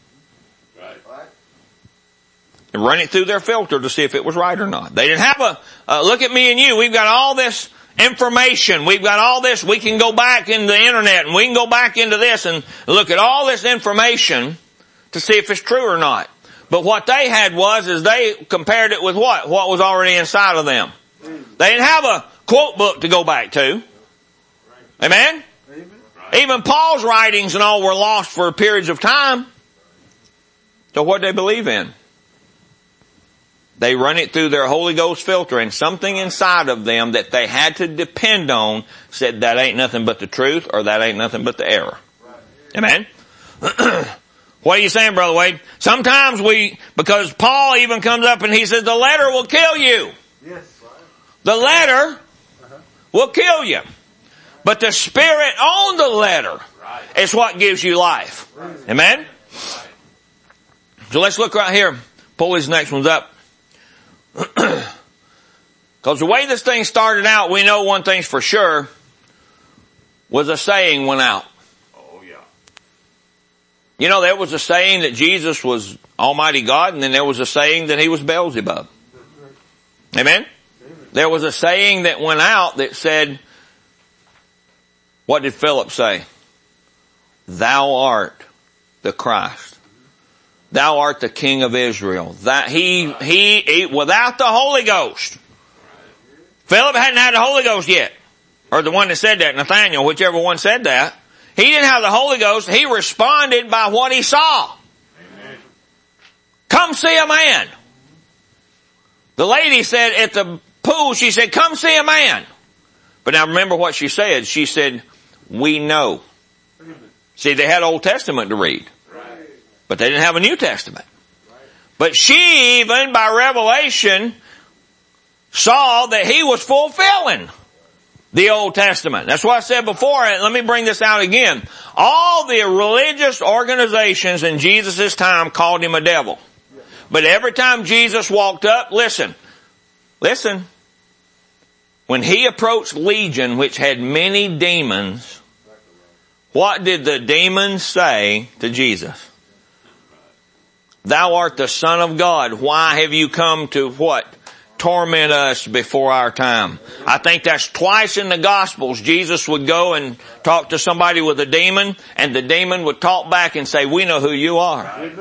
[SPEAKER 2] and run it through their filter to see if it was right or not. They didn't have look at me and you, we've got all this information, we've got all this, we can go back into the internet and we can go back into this and look at all this information to see if it's true or not. But what they had is they compared it with what? What was already inside of them. They didn't have a quote book to go back to. Amen? Even Paul's writings and all were lost for periods of time. So what did they believe in? They run it through their Holy Ghost filter, and something inside of them that they had to depend on said that ain't nothing but the truth, or that ain't nothing but the error. Amen? What are you saying, Brother Wade? Sometimes because Paul even comes up and he says, the letter will kill you.
[SPEAKER 5] Yes.
[SPEAKER 2] The letter will kill you. But the Spirit on the letter is what gives you life. Amen? So let's look right here. Pull these next ones up. Because the way this thing started out, we know one thing's for sure, was a saying went out. There was a saying that Jesus was Almighty God, and then there was a saying that he was Beelzebub. Amen? There was a saying that went out that said, what did Philip say? Thou art the Christ. Thou art the King of Israel. That he without the Holy Ghost. Philip hadn't had the Holy Ghost yet. Or the one that said that, Nathaniel, whichever one said that. He didn't have the Holy Ghost. He responded by what he saw. Amen. Come see a man. The lady said at the pool, she said, come see a man. But now remember what she said. She said, we know. See, they had Old Testament to read. But they didn't have a New Testament. But she, even by revelation, saw that he was fulfilling the Old Testament. That's what I said before. Let me bring this out again. All the religious organizations in Jesus' time called him a devil. But every time Jesus walked up, listen. When he approached Legion, which had many demons, what did the demons say to Jesus? Thou art the Son of God. Why have you come to what? Torment us before our time. I think that's twice in the Gospels. Jesus would go and talk to somebody with a demon, and the demon would talk back and say, we know who you are.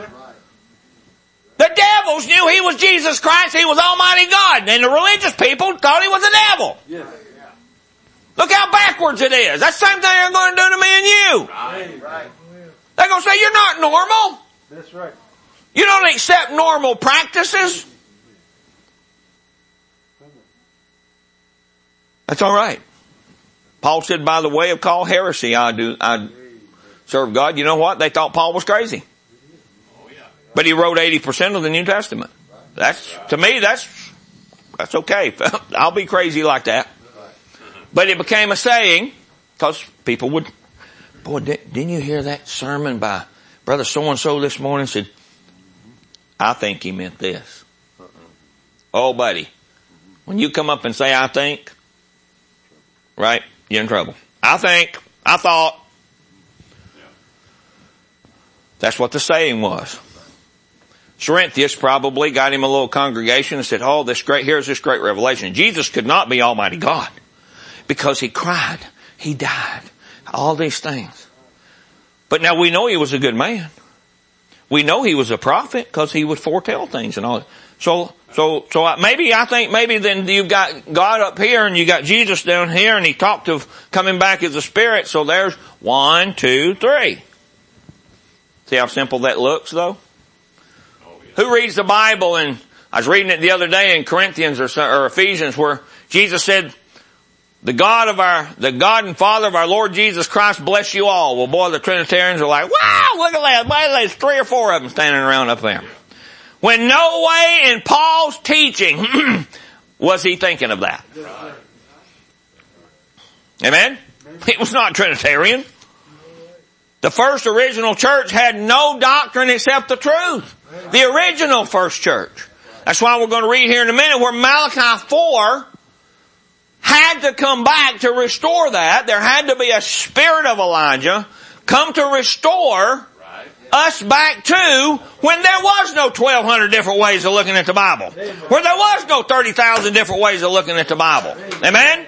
[SPEAKER 2] The devils knew he was Jesus Christ. He was Almighty God. And the religious people thought he was the devil. Yes. Look how backwards it is. That's the same thing they're going to do to me and you. Right. They're going to say, you're not normal.
[SPEAKER 5] That's right.
[SPEAKER 2] You don't accept normal practices. That's all right. Paul said, by the way of call heresy, I serve God. You know what? They thought Paul was crazy. But he wrote 80% of the New Testament. To me, that's okay. I'll be crazy like that. But it became a saying, because people would, boy, didn't you hear that sermon by Brother so-and-so this morning? Said, I think he meant this. Oh, buddy, when you come up and say, I think, right, you're in trouble. I thought. That's what the saying was. Cerinthius probably got him a little congregation and said, oh, here's this great revelation. Jesus could not be Almighty God because he cried, he died, all these things. But now we know he was a good man. We know he was a prophet because he would foretell things and all that. So I think maybe then you've got God up here and you got Jesus down here and he talked of coming back as a spirit. So there's 1, 2, 3. See how simple that looks though? Who reads the Bible? And I was reading it the other day in Corinthians or Ephesians where Jesus said, the God and Father of our Lord Jesus Christ bless you all. Well, boy, the Trinitarians are like, wow, look at that. Boy, there's 3 or 4 of them standing around up there. When no way in Paul's teaching was he thinking of that. Amen? It was not Trinitarian. The first original church had no doctrine except the truth. The original first church. That's why we're going to read here in a minute where Malachi 4 had to come back to restore that. There had to be a spirit of Elijah come to restore us back to when there was no 1,200 different ways of looking at the Bible. Where there was no 30,000 different ways of looking at the Bible. Amen?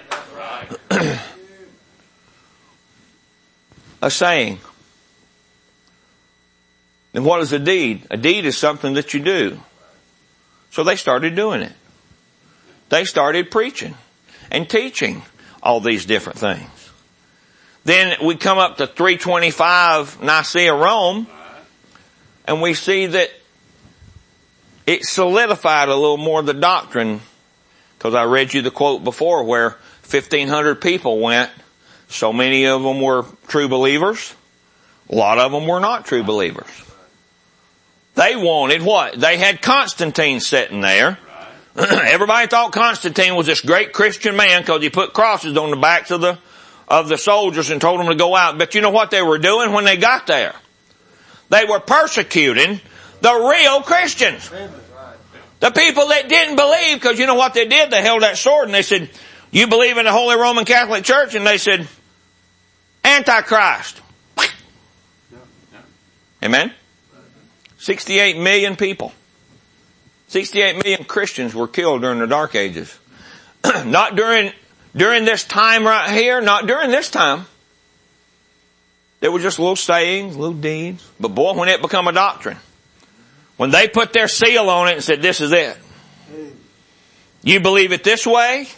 [SPEAKER 2] A saying. And what is a deed? A deed is something that you do. So they started doing it. They started preaching and teaching all these different things. Then we come up to 325 Nicaea, Rome, and we see that it solidified a little more the doctrine, because I read you the quote before where 1,500 people went. So many of them were true believers. A lot of them were not true believers. They wanted what? They had Constantine sitting there. Everybody thought Constantine was this great Christian man because he put crosses on the backs of the soldiers and told them to go out. But you know what they were doing when they got there? They were persecuting the real Christians. The people that didn't believe, because you know what they did? They held that sword and they said, you believe in the Holy Roman Catholic Church? And they said, Antichrist. Amen? 68 million people. 68 million Christians were killed during the Dark Ages. Not during this time right here, not during this time. They were just little sayings, little deeds. But boy, when it become a doctrine, when they put their seal on it and said, this is it. You believe it this way,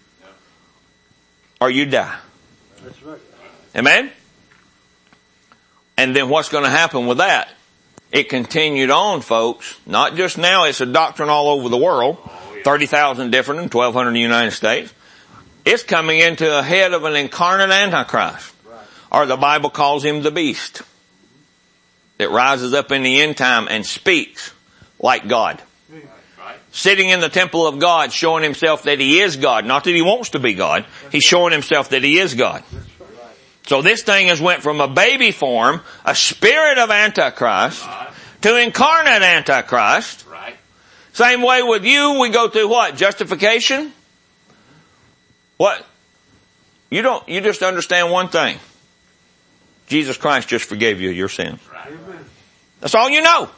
[SPEAKER 2] or you die.
[SPEAKER 5] That's right.
[SPEAKER 2] Amen? And then what's going to happen with that? It continued on, folks. Not just now, it's a doctrine all over the world. 30,000 different and 1,200 in the United States. It's coming into a head of an incarnate Antichrist. Or the Bible calls him the beast. That rises up in the end time and speaks like God. Sitting in the temple of God, showing himself that he is God. Not that he wants to be God. He's showing himself that he is God. So this thing has went from a baby form, a spirit of Antichrist, to incarnate Antichrist.
[SPEAKER 6] Right.
[SPEAKER 2] Same way with you, we go through what? Justification? What? You just understand one thing. Jesus Christ just forgave you your sins.
[SPEAKER 6] Right.
[SPEAKER 2] That's all you know.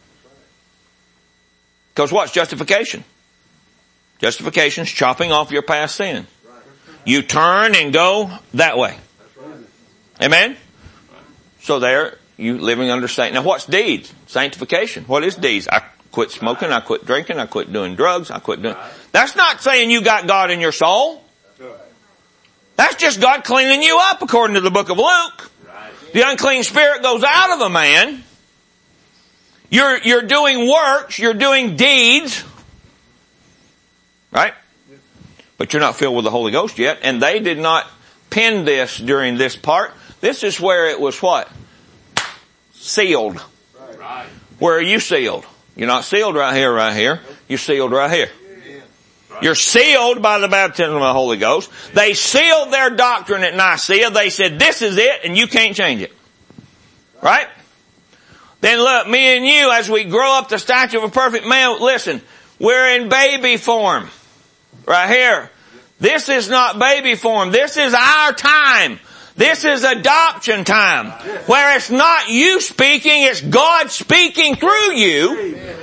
[SPEAKER 2] Because what's justification? Justification's chopping off your past sin. You turn and go that way. Amen? So there, you living under Satan. Now what's deeds? Sanctification. What is deeds? I quit smoking, I quit drinking, I quit doing drugs, I quit doing... That's not saying you got God in your soul. That's just God cleaning you up according to the book of Luke. The unclean spirit goes out of a man. You're doing works, you're doing deeds. Right? But you're not filled with the Holy Ghost yet. And they did not pen this during this part. This is where it was what? Sealed.
[SPEAKER 6] Right.
[SPEAKER 2] Where are you sealed? You're not sealed right here. You're sealed right here. You're sealed by the baptism of the Holy Ghost. They sealed their doctrine at Nicaea. They said, this is it, and you can't change it. Right? Then look, me and you, as we grow up the stature of a perfect man, listen, we're in baby form. Right here. This is not baby form. This is our time. This is adoption time. Where it's not you speaking, it's God speaking through you.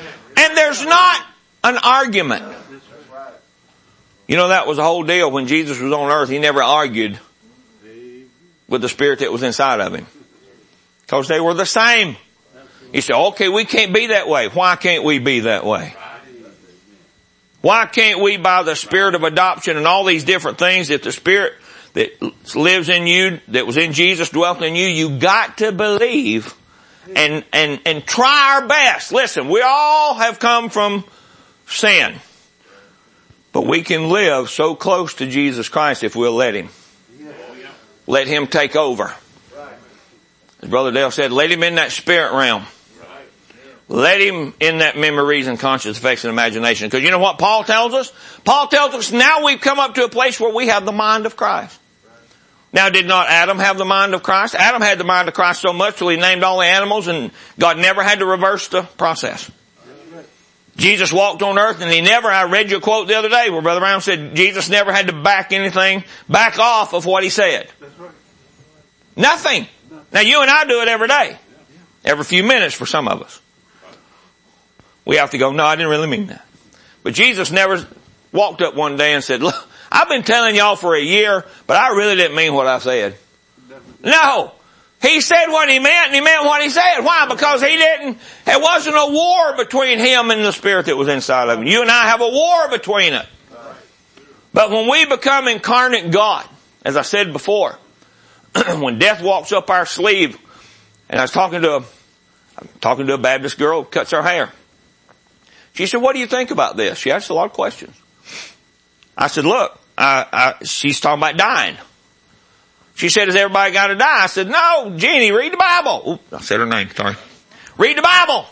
[SPEAKER 2] And there's not an argument. You know, that was the whole deal when Jesus was on earth. He never argued with the spirit that was inside of him. Because they were the same. He said, okay, we can't be that way. Why can't we be that way? Why can't we, by the spirit of adoption and all these different things, that the spirit that lives in you, that was in Jesus, dwelt in you, you got to believe and try our best. Listen, we all have come from sin. But we can live so close to Jesus Christ if we'll let Him. Let Him take over. As Brother Dale said, let Him in that spirit realm. Let Him in that memory, reason, conscience, affection, imagination. Because you know what Paul tells us? Paul tells us now we've come up to a place where we have the mind of Christ. Now, did not Adam have the mind of Christ? Adam had the mind of Christ so much till he named all the animals, and God never had to reverse the process. Jesus walked on earth and He never, I read you a quote the other day where Brother Brown said Jesus never had to back off of what He said.
[SPEAKER 5] That's right.
[SPEAKER 2] Nothing. Now you and I do it every day. Every few minutes for some of us. We have to go, no, I didn't really mean that. But Jesus never walked up one day and said, look, I've been telling y'all for a year, but I really didn't mean what I said. No. He said what He meant, and He meant what He said. Why? Because it wasn't a war between Him and the spirit that was inside of Him. You and I have a war between it. But when we become incarnate God, as I said before, when death walks up our sleeve, and I was talking to a Baptist girl who cuts her hair. She said, what do you think about this? She asked a lot of questions. I said, look, she's talking about dying. She said, has everybody got to die? I said, no, Jeannie, read the Bible. Ooh, I said her name, sorry. Read the Bible.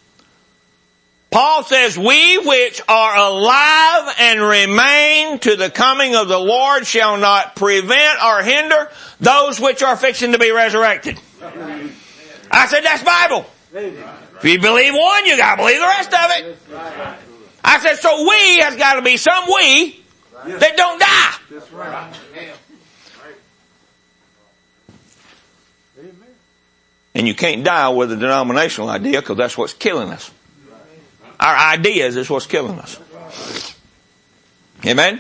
[SPEAKER 2] Paul says, we which are alive and remain to the coming of the Lord shall not prevent or hinder those which are fixing to be resurrected. I said, that's Bible. If you believe one, you got to believe the rest of it. I said, so we has got to be some we that don't die. And you can't die with a denominational idea because that's what's killing us. Our ideas is what's killing us. Amen?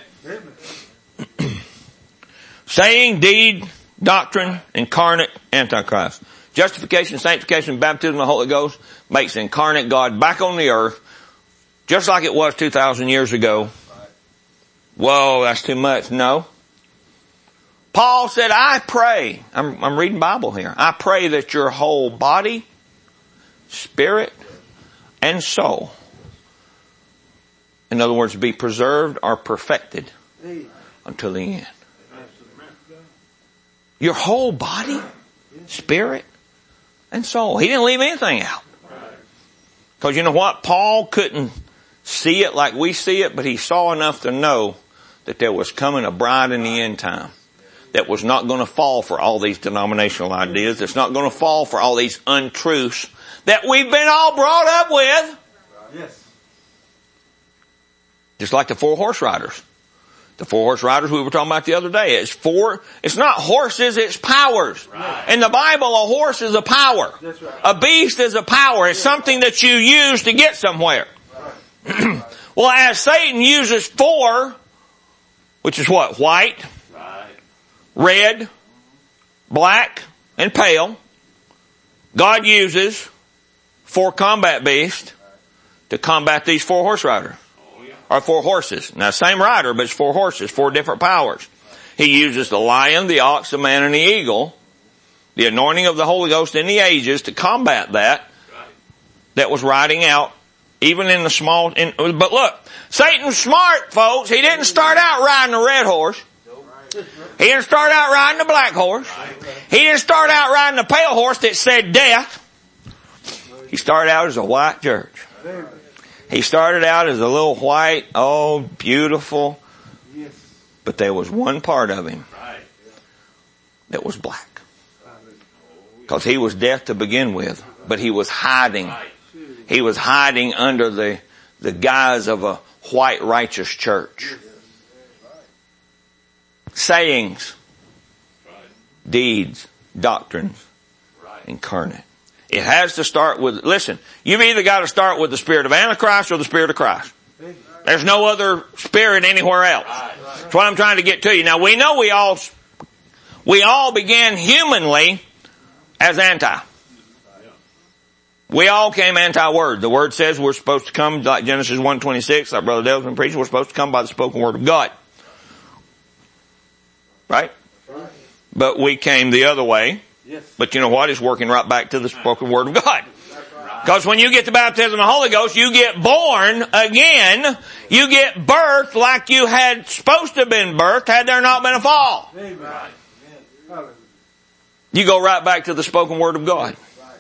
[SPEAKER 2] Saying, deed, doctrine, incarnate, antichrist. Justification, sanctification, baptism of the Holy Ghost makes incarnate God back on the earth just like it was 2,000 years ago. Whoa, that's too much. No. Paul said, I pray, I'm reading Bible here, I pray that your whole body, spirit, and soul, in other words, be preserved or perfected until the end. Your whole body, spirit, and soul. He didn't leave anything out. Because you know what? Paul couldn't see it like we see it, but he saw enough to know that there was coming a bride in the end time that was not going to fall for all these denominational ideas. That's not going to fall for all these untruths that we've been all brought up with.
[SPEAKER 5] Yes.
[SPEAKER 2] Just like the 4 horse riders. The 4 horse riders we were talking about the other day. It's not horses, it's powers. Right. In the Bible, a horse is a power.
[SPEAKER 5] That's right.
[SPEAKER 2] A beast is a power. It's something that you use to get somewhere. Right. Well, as Satan uses 4, which is what? White, red, black, and pale. God uses 4 combat beasts to combat these 4 horse riders. Or 4 horses. Now, same rider, but it's 4 horses, 4 different powers. He uses the lion, the ox, the man, and the eagle, the anointing of the Holy Ghost in the ages to combat that was riding out, even in the small, but look, Satan's smart, folks. He didn't start out riding a red horse. He didn't start out riding a black horse. He didn't start out riding a pale horse that said death. He started out as a white church. He started out as a little white, oh, beautiful. But there was one part of him that was black. Because he was death to begin with. But he was hiding. He was hiding under the guise of a white righteous church. Sayings, deeds, doctrines, incarnate, It has to start with, listen, you've either got to start with the spirit of Antichrist or the spirit of Christ. There's no other spirit anywhere else. That's what I'm trying to get to you. Now we know we all began humanly as anti. We all came anti-word. The word says we're supposed to come, like Genesis 1:26, like Brother Dale's been preaching, we're supposed to come by the spoken word of God. Right? But we came the other way. But you know what? It's working right back to the spoken word of God. Because when you get the baptism of the Holy Ghost, you get born again. You get birthed like you had supposed to have been birthed had there not been a fall. You go right back to the spoken word of God.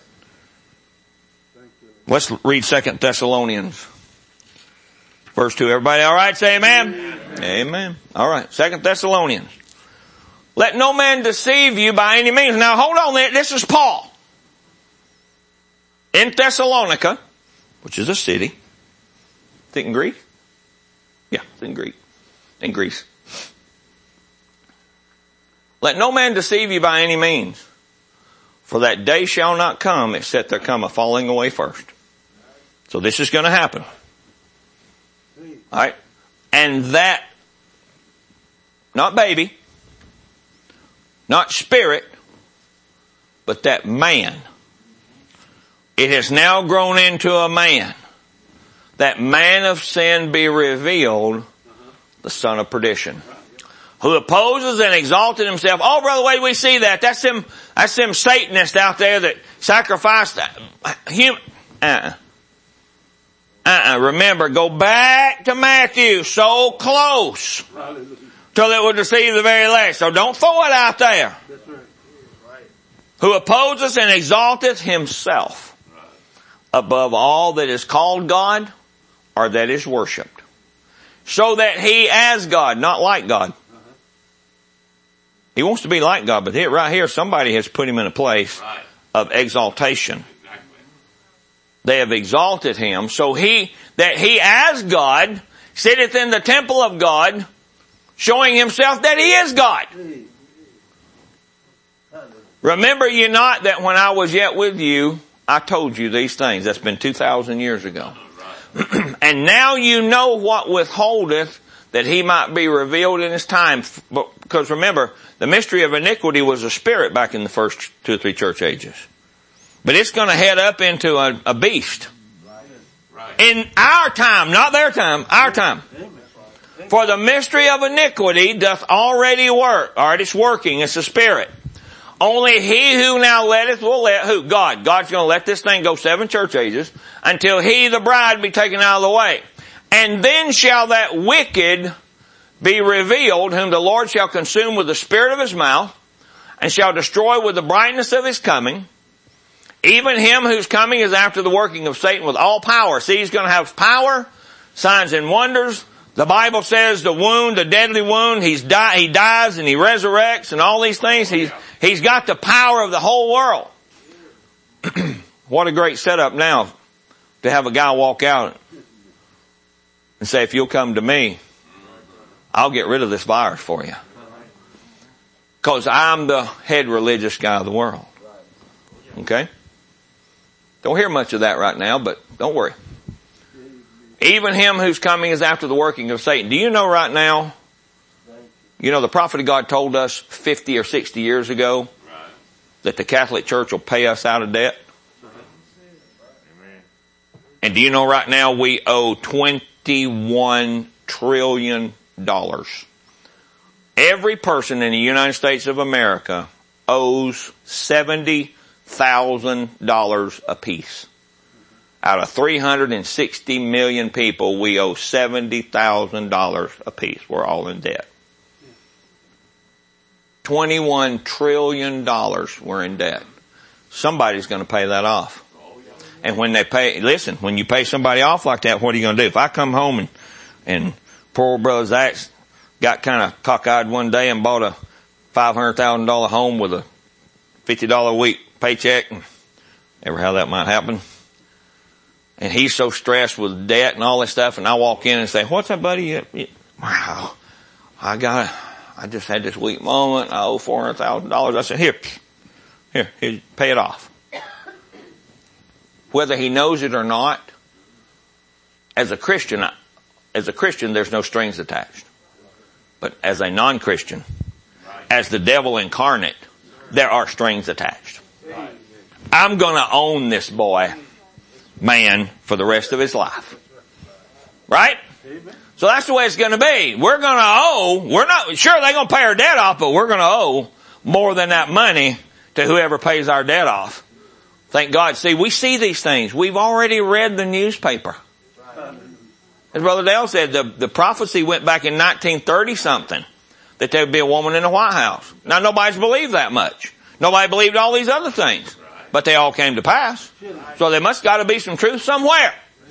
[SPEAKER 2] Let's read 2 Thessalonians. Verse 2. Everybody all right? Say amen. Amen. Amen. All right. 2 Thessalonians. Let no man deceive you by any means. Now hold on there. This is Paul. In Thessalonica, which is a city. Think in Greek? Yeah, it's in Greek. In Greece. Let no man deceive you by any means. For that day shall not come except there come a falling away first. So this is going to happen. Alright? And that, not baby, not spirit, but that man. It has now grown into a man. That man of sin be revealed, the son of perdition. Who opposes and exalted himself. Oh, Brother Wade, we see that. That's them Satanists out there that sacrifice human. Remember, go back to Matthew. So close. Till it will deceive the very last. So don't throw it out there. Who opposes and exalteth himself above all that is called God or that is worshipped. So that he as God, not like God. He wants to be like God, but here, right here, somebody has put him in a place of exaltation. They have exalted him, so that he as God sitteth in the temple of God, showing himself that he is God. Remember ye not that when I was yet with you, I told you these things. That's been 2,000 years ago. And now you know what withholdeth, that he might be revealed in his time. Because remember, the mystery of iniquity was a spirit back in the first 2 or 3 church ages. But it's going to head up into a beast. In our time, not their time, our time. For the mystery of iniquity doth already work. Alright, it's working, it's a spirit. Only he who now letteth will let who? God. God's going to let this thing go 7 church ages until he, the bride, be taken out of the way. And then shall that wicked be revealed, whom the Lord shall consume with the spirit of his mouth, and shall destroy with the brightness of his coming. Even him whose coming is after the working of Satan with all power. See, he's going to have power, signs and wonders. The Bible says the wound, the deadly wound, he dies and he resurrects and all these things. He's got the power of the whole world. What a great setup now to have a guy walk out and say, if you'll come to me, I'll get rid of this virus for you. Because I'm the head religious guy of the world. Okay? Don't hear much of that right now, but don't worry. Even him whose coming is after the working of Satan. Do you know right now, you know the prophet of God told us 50 or 60 years ago that the Catholic Church will pay us out of debt? And do you know right now we owe $21 trillion. Every person in the United States of America owes $70,000 apiece. Out of 360 million people, we owe $70,000 apiece. We're all in debt. $21 trillion we're in debt. Somebody's going to pay that off. And when they pay, listen, when you pay somebody off like that, what are you going to do? If I come home and poor old brother Zach got kind of cockeyed one day and bought a $500,000 home with a $50 a week paycheck, and ever how that might happen. And he's so stressed with debt and all this stuff, and I walk in and say, what's that, buddy? Wow. I just had this weak moment. I owe $400,000. I said, here, pay it off. whether he knows it or not, as a Christian, there's no strings attached. But as a non-Christian, as the devil incarnate, there are strings attached. I'm gonna own this boy, man, for the rest of his life. Right? So that's the way it's gonna be. We're not, sure they're gonna pay our debt off, but we're gonna owe more than that money to whoever pays our debt off. Thank God. See, we see these things. We've already read the newspaper. As Brother Dale said, the prophecy went back in 1930 something that there would be a woman in the White House. Now nobody's believed that much. Nobody believed all these other things. But they all came to pass. So there must gotta be some truth somewhere.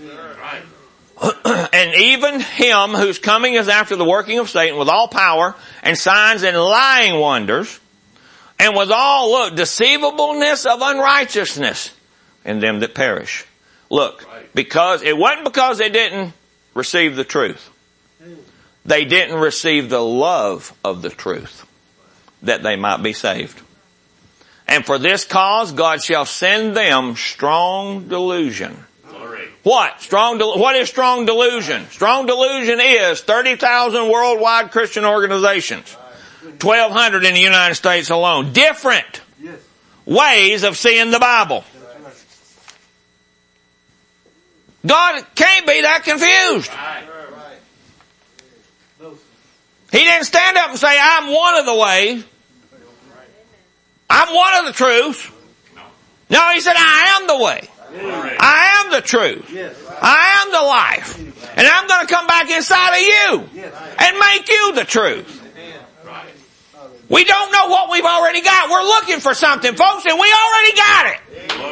[SPEAKER 2] And even him whose coming is after the working of Satan with all power and signs and lying wonders, and with all, deceivableness of unrighteousness in them that perish. Look, it wasn't because they didn't receive the truth. They didn't receive the love of the truth, that they might be saved. And for this cause God shall send them strong delusion. What? What is strong delusion? Strong delusion is 30,000 worldwide Christian organizations. 1,200 in the United States alone. Different ways of seeing the Bible. God can't be that confused. He didn't stand up and say, I'm one of the ways. I'm one of the truths. No, he said, I am the way. I am the truth. I am the life. And I'm going to come back inside of you and make you the truth. We don't know what we've already got. We're looking for something, folks, and we already got it.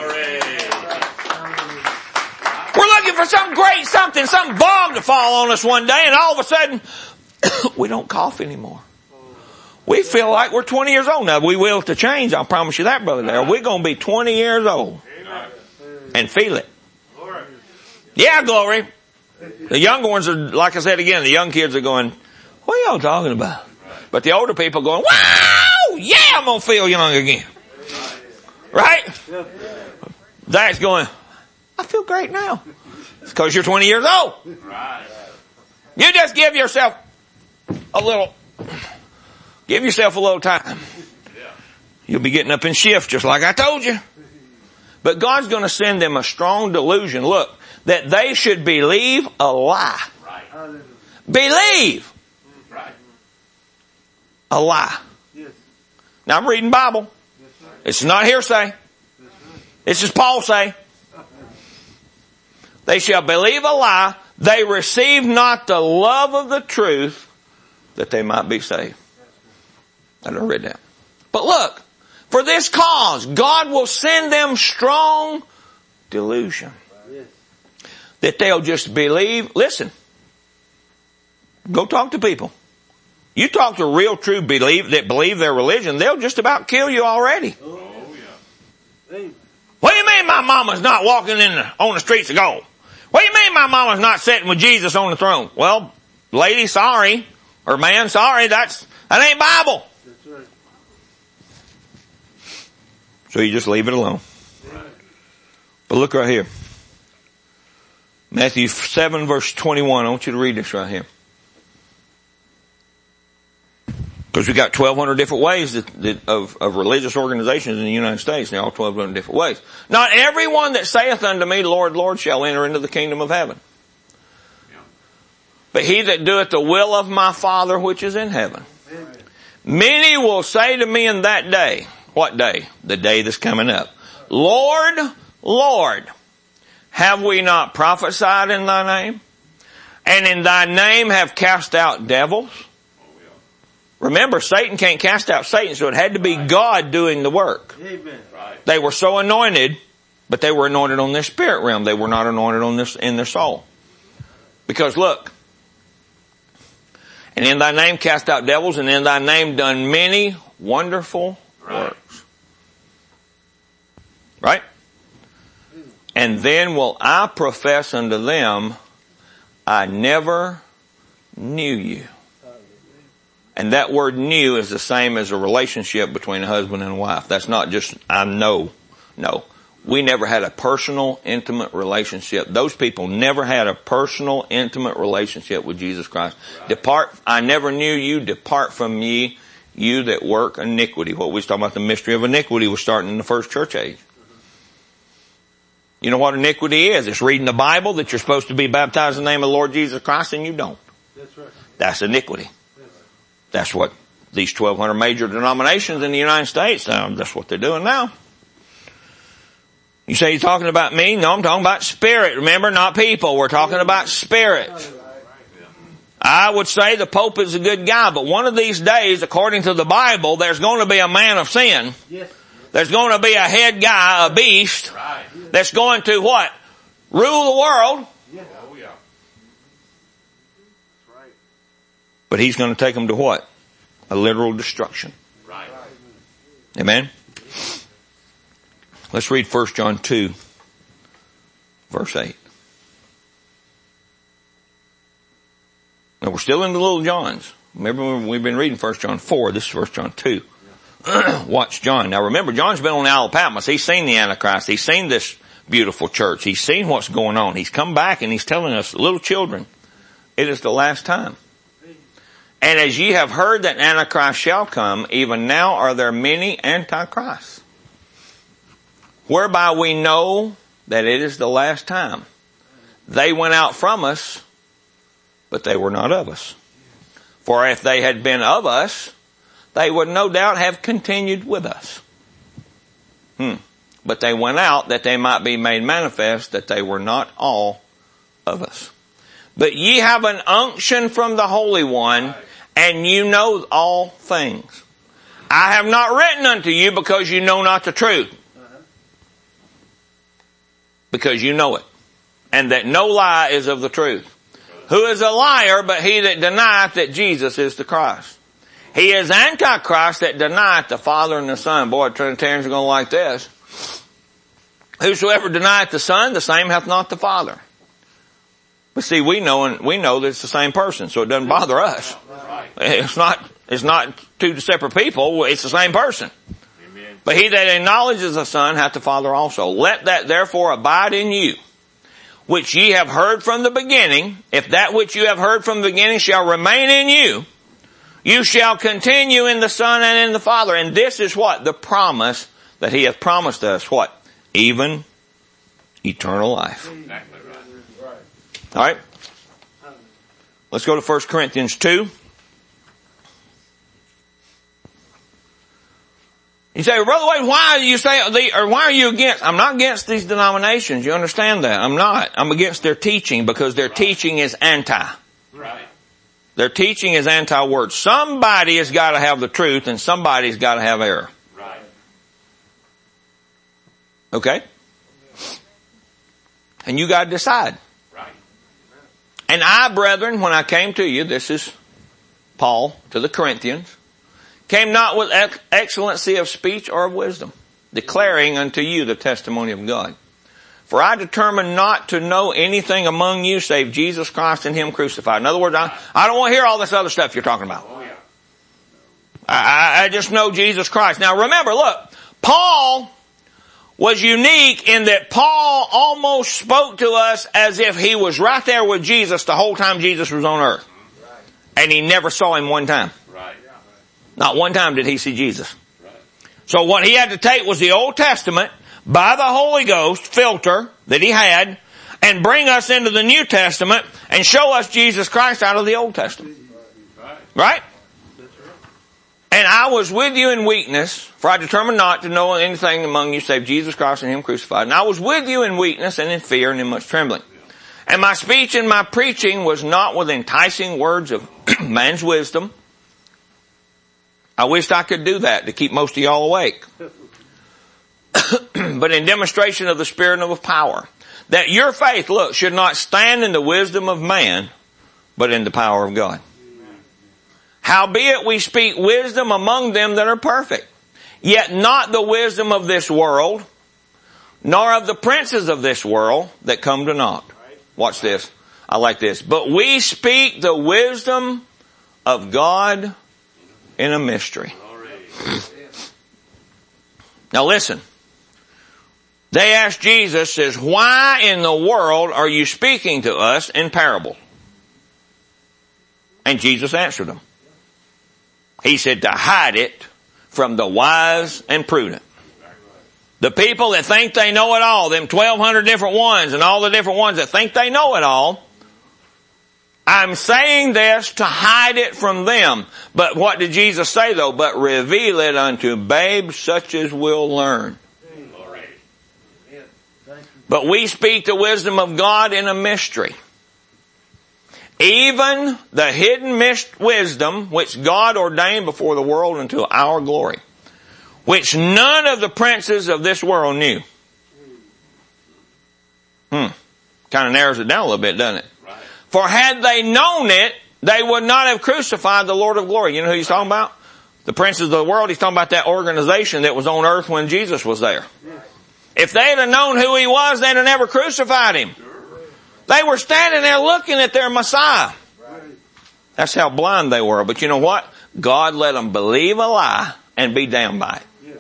[SPEAKER 2] We're looking for some great something, some bomb to fall on us one day, and all of a sudden, we don't cough anymore. We feel like we're 20 years old. Now, we will to change, I'll promise you that, Brother Darrell. We're going to be 20 years old. And feel it. Yeah, glory. The younger ones are, like I said again, the young kids are going, what are y'all talking about? But the older people are going, wow! Yeah, I'm going to feel young again. Right? That's going, I feel great now. It's because you're 20 years old. You just give yourself a little time. You'll be getting up in shift just like I told you. But God's going to send them a strong delusion. Look, that they should believe a lie. Believe a lie. Now I'm reading Bible. It's not hearsay. It's just Paul say. They shall believe a lie. They receive not the love of the truth that they might be saved. I don't read that. But look, for this cause, God will send them strong delusion. That they'll just believe. Listen. Go talk to people. You talk to real true believe their religion, they'll just about kill you already. What do you mean my mama's not walking on the streets of gold? What do you mean my mama's not sitting with Jesus on the throne? Well, lady, sorry. Or man, sorry, that ain't Bible. So you just leave it alone. But look right here. Matthew 7 verse 21. I want you to read this right here. Because we got 1,200 different ways of religious organizations in the United States. They're all 1,200 different ways. Not everyone that saith unto me, Lord, Lord, shall enter into the kingdom of heaven. But he that doeth the will of my Father which is in heaven. Many will say to me in that day. What day? The day that's coming up. Lord, Lord, have we not prophesied in thy name? And in thy name have cast out devils? Remember, Satan can't cast out Satan, so it had to be God doing the work. They were so anointed, but they were anointed on their spirit realm. They were not anointed in their soul. Because look, and in thy name cast out devils, and in thy name done many wonderful works. Right? And then will I profess unto them, I never knew you. And that word knew is the same as a relationship between a husband and a wife. That's not just, I know. No. We never had a personal, intimate relationship. Those people never had a personal, intimate relationship with Jesus Christ. I never knew you, depart from me, you that work iniquity. What we was talking about, the mystery of iniquity, was starting in the first church age. You know what iniquity is? It's reading the Bible that you're supposed to be baptized in the name of the Lord Jesus Christ and you don't.
[SPEAKER 5] That's right.
[SPEAKER 2] That's iniquity. That's what these 1,200 major denominations in the United States, that's what they're doing now. You say you're talking about me? No, I'm talking about spirit. Remember, not people. We're talking about spirit. I would say the Pope is a good guy, but one of these days, according to the Bible, there's going to be a man of sin.
[SPEAKER 5] Yes.
[SPEAKER 2] There's going to be a head guy, a beast, that's going to what? Rule the world.
[SPEAKER 5] Yes.
[SPEAKER 2] But he's going to take them to what? A literal destruction.
[SPEAKER 5] Right.
[SPEAKER 2] Amen? Let's read 1 John 2, verse 8. Now we're still in the little Johns. Remember we've been reading 1 John 4, this is 1 John 2. Watch John. Now remember, John's been on the Isle of Patmos. He's seen the Antichrist. He's seen this beautiful church. He's seen what's going on. He's come back and he's telling us, little children, it is the last time. And as ye have heard that Antichrist shall come, even now are there many Antichrists, whereby we know that it is the last time. They went out from us, but they were not of us. For if they had been of us, they would no doubt have continued with us. But they went out that they might be made manifest that they were not all of us. But ye have an unction from the Holy One, and you know all things. I have not written unto you because you know not the truth. Because you know it. And that no lie is of the truth. Who is a liar but he that denieth that Jesus is the Christ? He is Antichrist that denieth the Father and the Son. Boy, Trinitarians are going to like this. Whosoever denieth the Son, the same hath not the Father. But see, we know that it's the same person, so it doesn't bother us. It's not two separate people, it's the same person. Amen. But he that acknowledges the Son hath the Father also. Let that therefore abide in you, which ye have heard from the beginning. If that which you have heard from the beginning shall remain in you, you shall continue in the Son and in the Father. And this is what? The promise that he hath promised us. What? Even eternal life.
[SPEAKER 5] Exactly right.
[SPEAKER 2] All right. Let's go to 1 Corinthians 2. You say, Brother Wade, why are you against? I'm not against these denominations. You understand that? I'm not. I'm against their teaching because their teaching is anti.
[SPEAKER 5] Right.
[SPEAKER 2] Their teaching is anti-word. Somebody has got to have the truth and somebody's got to have error.
[SPEAKER 5] Right.
[SPEAKER 2] Okay? And you got to decide.
[SPEAKER 5] Right.
[SPEAKER 2] And I, brethren, when I came to you, this is Paul to the Corinthians, came not with excellency of speech or of wisdom, declaring unto you the testimony of God. For I determined not to know anything among you save Jesus Christ and Him crucified. In other words, I don't want to hear all this other stuff you're talking about.
[SPEAKER 5] Oh, yeah.
[SPEAKER 2] I just know Jesus Christ. Now remember, look, Paul was unique in that Paul almost spoke to us as if he was right there with Jesus the whole time Jesus was on earth. And he never saw Him one time.
[SPEAKER 5] Right.
[SPEAKER 2] Not one time did he see Jesus. Right. So what he had to take was the Old Testament by the Holy Ghost filter that he had and bring us into the New Testament and show us Jesus Christ out of the Old Testament. Right? And I was with you in weakness, for I determined not to know anything among you save Jesus Christ and Him crucified. And I was with you in weakness and in fear and in much trembling. And my speech and my preaching was not with enticing words of man's wisdom. I wished I could do that to keep most of y'all awake. But in demonstration of the Spirit and of power. That your faith, look, should not stand in the wisdom of man, but in the power of God. Howbeit we speak wisdom among them that are perfect. Yet not the wisdom of this world, nor of the princes of this world that come to naught. Watch this. I like this. But we speak the wisdom of God in a mystery. Now listen. They asked Jesus, says, why in the world are you speaking to us in parable? And Jesus answered them. He said to hide it from the wise and prudent. The people that think they know it all, them 1,200 different ones and all the different ones that think they know it all, I'm saying this to hide it from them. But what did Jesus say though? But reveal it unto babes such as will learn. But we speak the wisdom of God in a mystery. Even the hidden wisdom which God ordained before the world unto our glory, which none of the princes of this world knew. Kind of narrows it down a little bit, doesn't it? Right. For had they known it, they would not have crucified the Lord of glory. You know who he's talking about? The princes of the world. He's talking about that organization that was on earth when Jesus was there. Yes. If they'd have known who he was, they'd have never crucified him. They were standing there looking at their Messiah. That's how blind they were. But you know what? God let them believe a lie and be damned by it.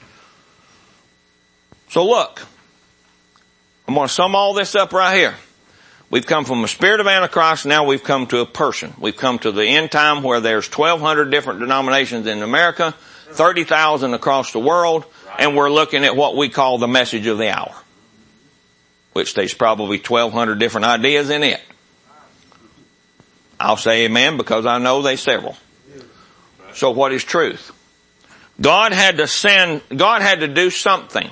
[SPEAKER 2] So look, I'm going to sum all this up right here. We've come from a spirit of Antichrist, now we've come to a person. We've come to the end time where there's 1,200 different denominations in America, 30,000 across the world, and we're looking at what we call the message of the hour, which there's probably 1,200 different ideas in it. I'll say amen because I know there's several. So what is truth? God had to do something.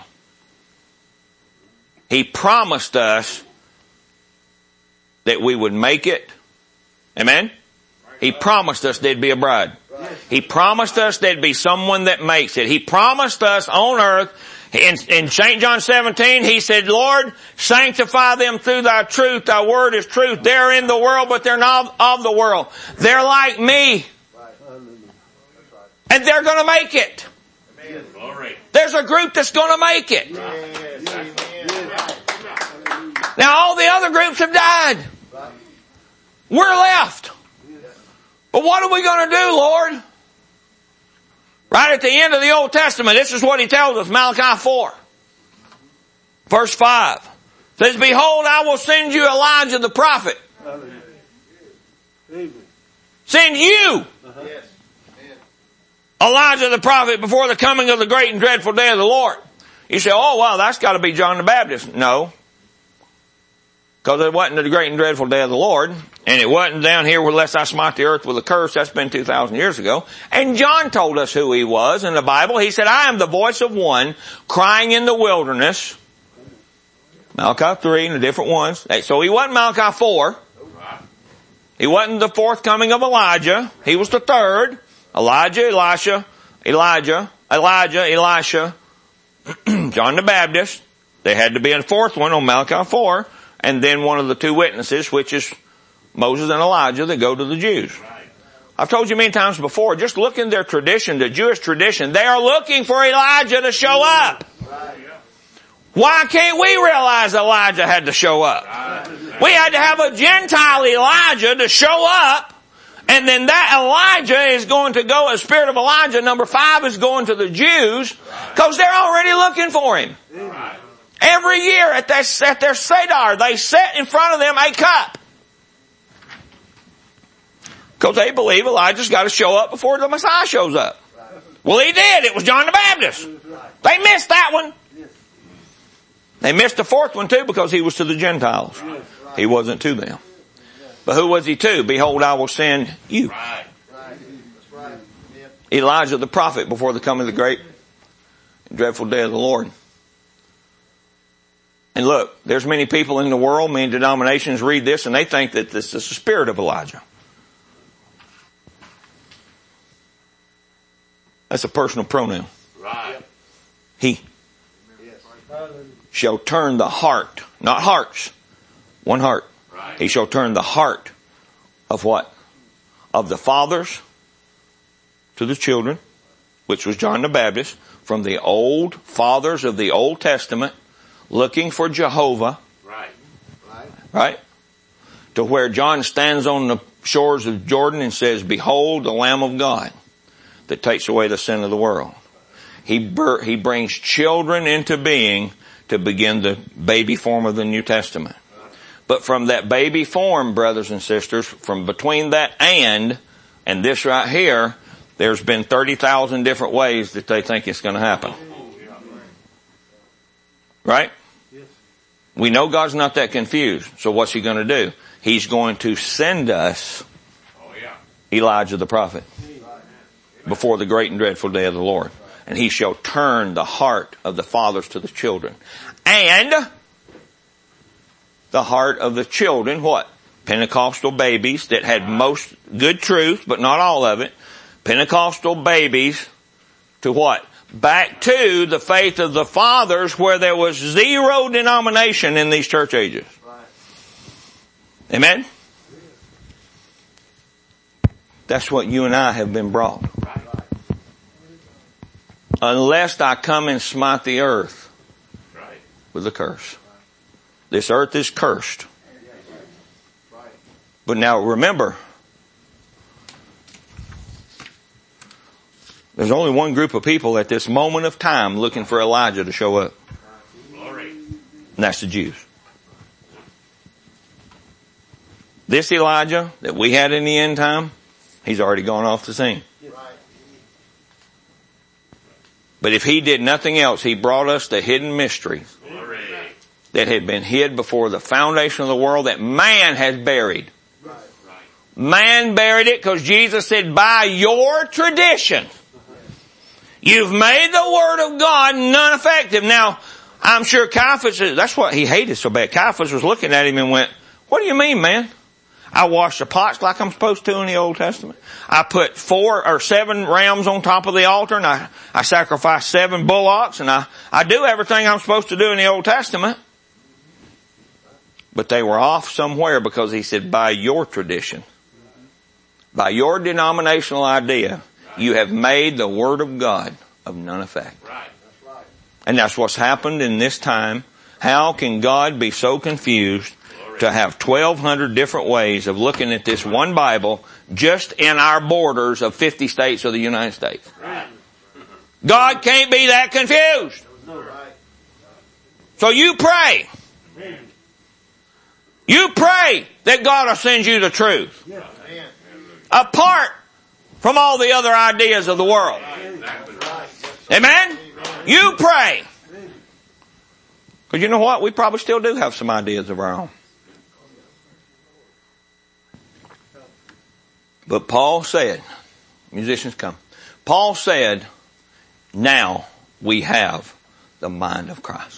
[SPEAKER 2] He promised us that we would make it. Amen? He promised us there'd be a bride. He promised us there'd be someone that makes it. He promised us on earth, in St. John 17, he said, Lord, sanctify them through thy truth. Thy word is truth. They're in the world, but they're not of the world. They're like me. And they're going to make it. There's a group that's going to make it. Now all the other groups have died. We're left. But what are we going to do, Lord? Right at the end of the Old Testament, this is what he tells us, Malachi 4. Verse 5. Says, behold, I will send you Elijah the prophet. Send you Elijah the prophet before the coming of the great and dreadful day of the Lord. You say, oh, well, that's got to be John the Baptist. No. Because it wasn't the great and dreadful day of the Lord. And it wasn't down here, lest I smite the earth with a curse. That's been 2,000 years ago. And John told us who he was in the Bible. He said, I am the voice of one crying in the wilderness. Malachi 3 and the different ones. So he wasn't Malachi 4. He wasn't the fourth coming of Elijah. He was the third. Elijah, Elisha, John the Baptist. There had to be a fourth one on Malachi 4. And then one of the two witnesses, which is Moses and Elijah, that go to the Jews. I've told you many times before, just look in their tradition, the Jewish tradition, they are looking for Elijah to show up. Why can't we realize Elijah had to show up? We had to have a Gentile Elijah to show up, and then that Elijah is going to go, a spirit of Elijah, number 5, is going to the Jews, because they're already looking for him. Every year at their Seder, they set in front of them a cup. Because they believe Elijah's got to show up before the Messiah shows up. Well, he did. It was John the Baptist. They missed that one. They missed the fourth one too because he was to the Gentiles. He wasn't to them. But who was he to? Behold, I will send you. Elijah the prophet before the coming of the great and dreadful day of the Lord. And look, there's many people in the world, many denominations read this and they think that this is the spirit of Elijah. That's a personal pronoun. Right. He shall turn the heart, not hearts, one heart. Right. He shall turn the heart of what? Of the fathers to the children, which was John the Baptist, from the old fathers of the Old Testament, looking for Jehovah. Right? To where John stands on the shores of Jordan and says, behold the Lamb of God that takes away the sin of the world. He brings children into being to begin the baby form of the New Testament. But from that baby form, brothers and sisters, from between that and this right here, there's been 30,000 different ways that they think it's going to happen. Right? We know God's not that confused. So what's He going to do? He's going to send us Elijah the prophet before the great and dreadful day of the Lord. And he shall turn the heart of the fathers to the children. And the heart of the children, what? Pentecostal babies that had most good truth, but not all of it. Pentecostal babies to what? Back to the faith of the fathers where there was zero denomination in these church ages. Amen? That's what you and I have been brought. Unless I come and smite the earth with a curse. This earth is cursed. But now remember, there's only one group of people at this moment of time looking for Elijah to show up. And that's the Jews. This Elijah that we had in the end time, he's already gone off the scene. But if he did nothing else, he brought us the hidden mystery that had been hid before the foundation of the world that man has buried. Man buried it because Jesus said, by your tradition, you've made the Word of God non-effective. Now, I'm sure Caiaphas, that's what he hated so bad. Caiaphas was looking at him and went, what do you mean, man? I wash the pots like I'm supposed to in the Old Testament. I put 4 or 7 rams on top of the altar and I sacrifice 7 bullocks and I do everything I'm supposed to do in the Old Testament. But they were off somewhere because he said, by your tradition, by your denominational idea, you have made the Word of God of none effect. And that's what's happened in this time. How can God be so confused to have 1,200 different ways of looking at this one Bible just in our borders of 50 states of the United States? God can't be that confused. So you pray. You pray that God will send you the truth. Apart from all the other ideas of the world. Amen? You pray. Because you know what? We probably still do have some ideas of our own. But Paul said, musicians come. Paul said, now we have the mind of Christ.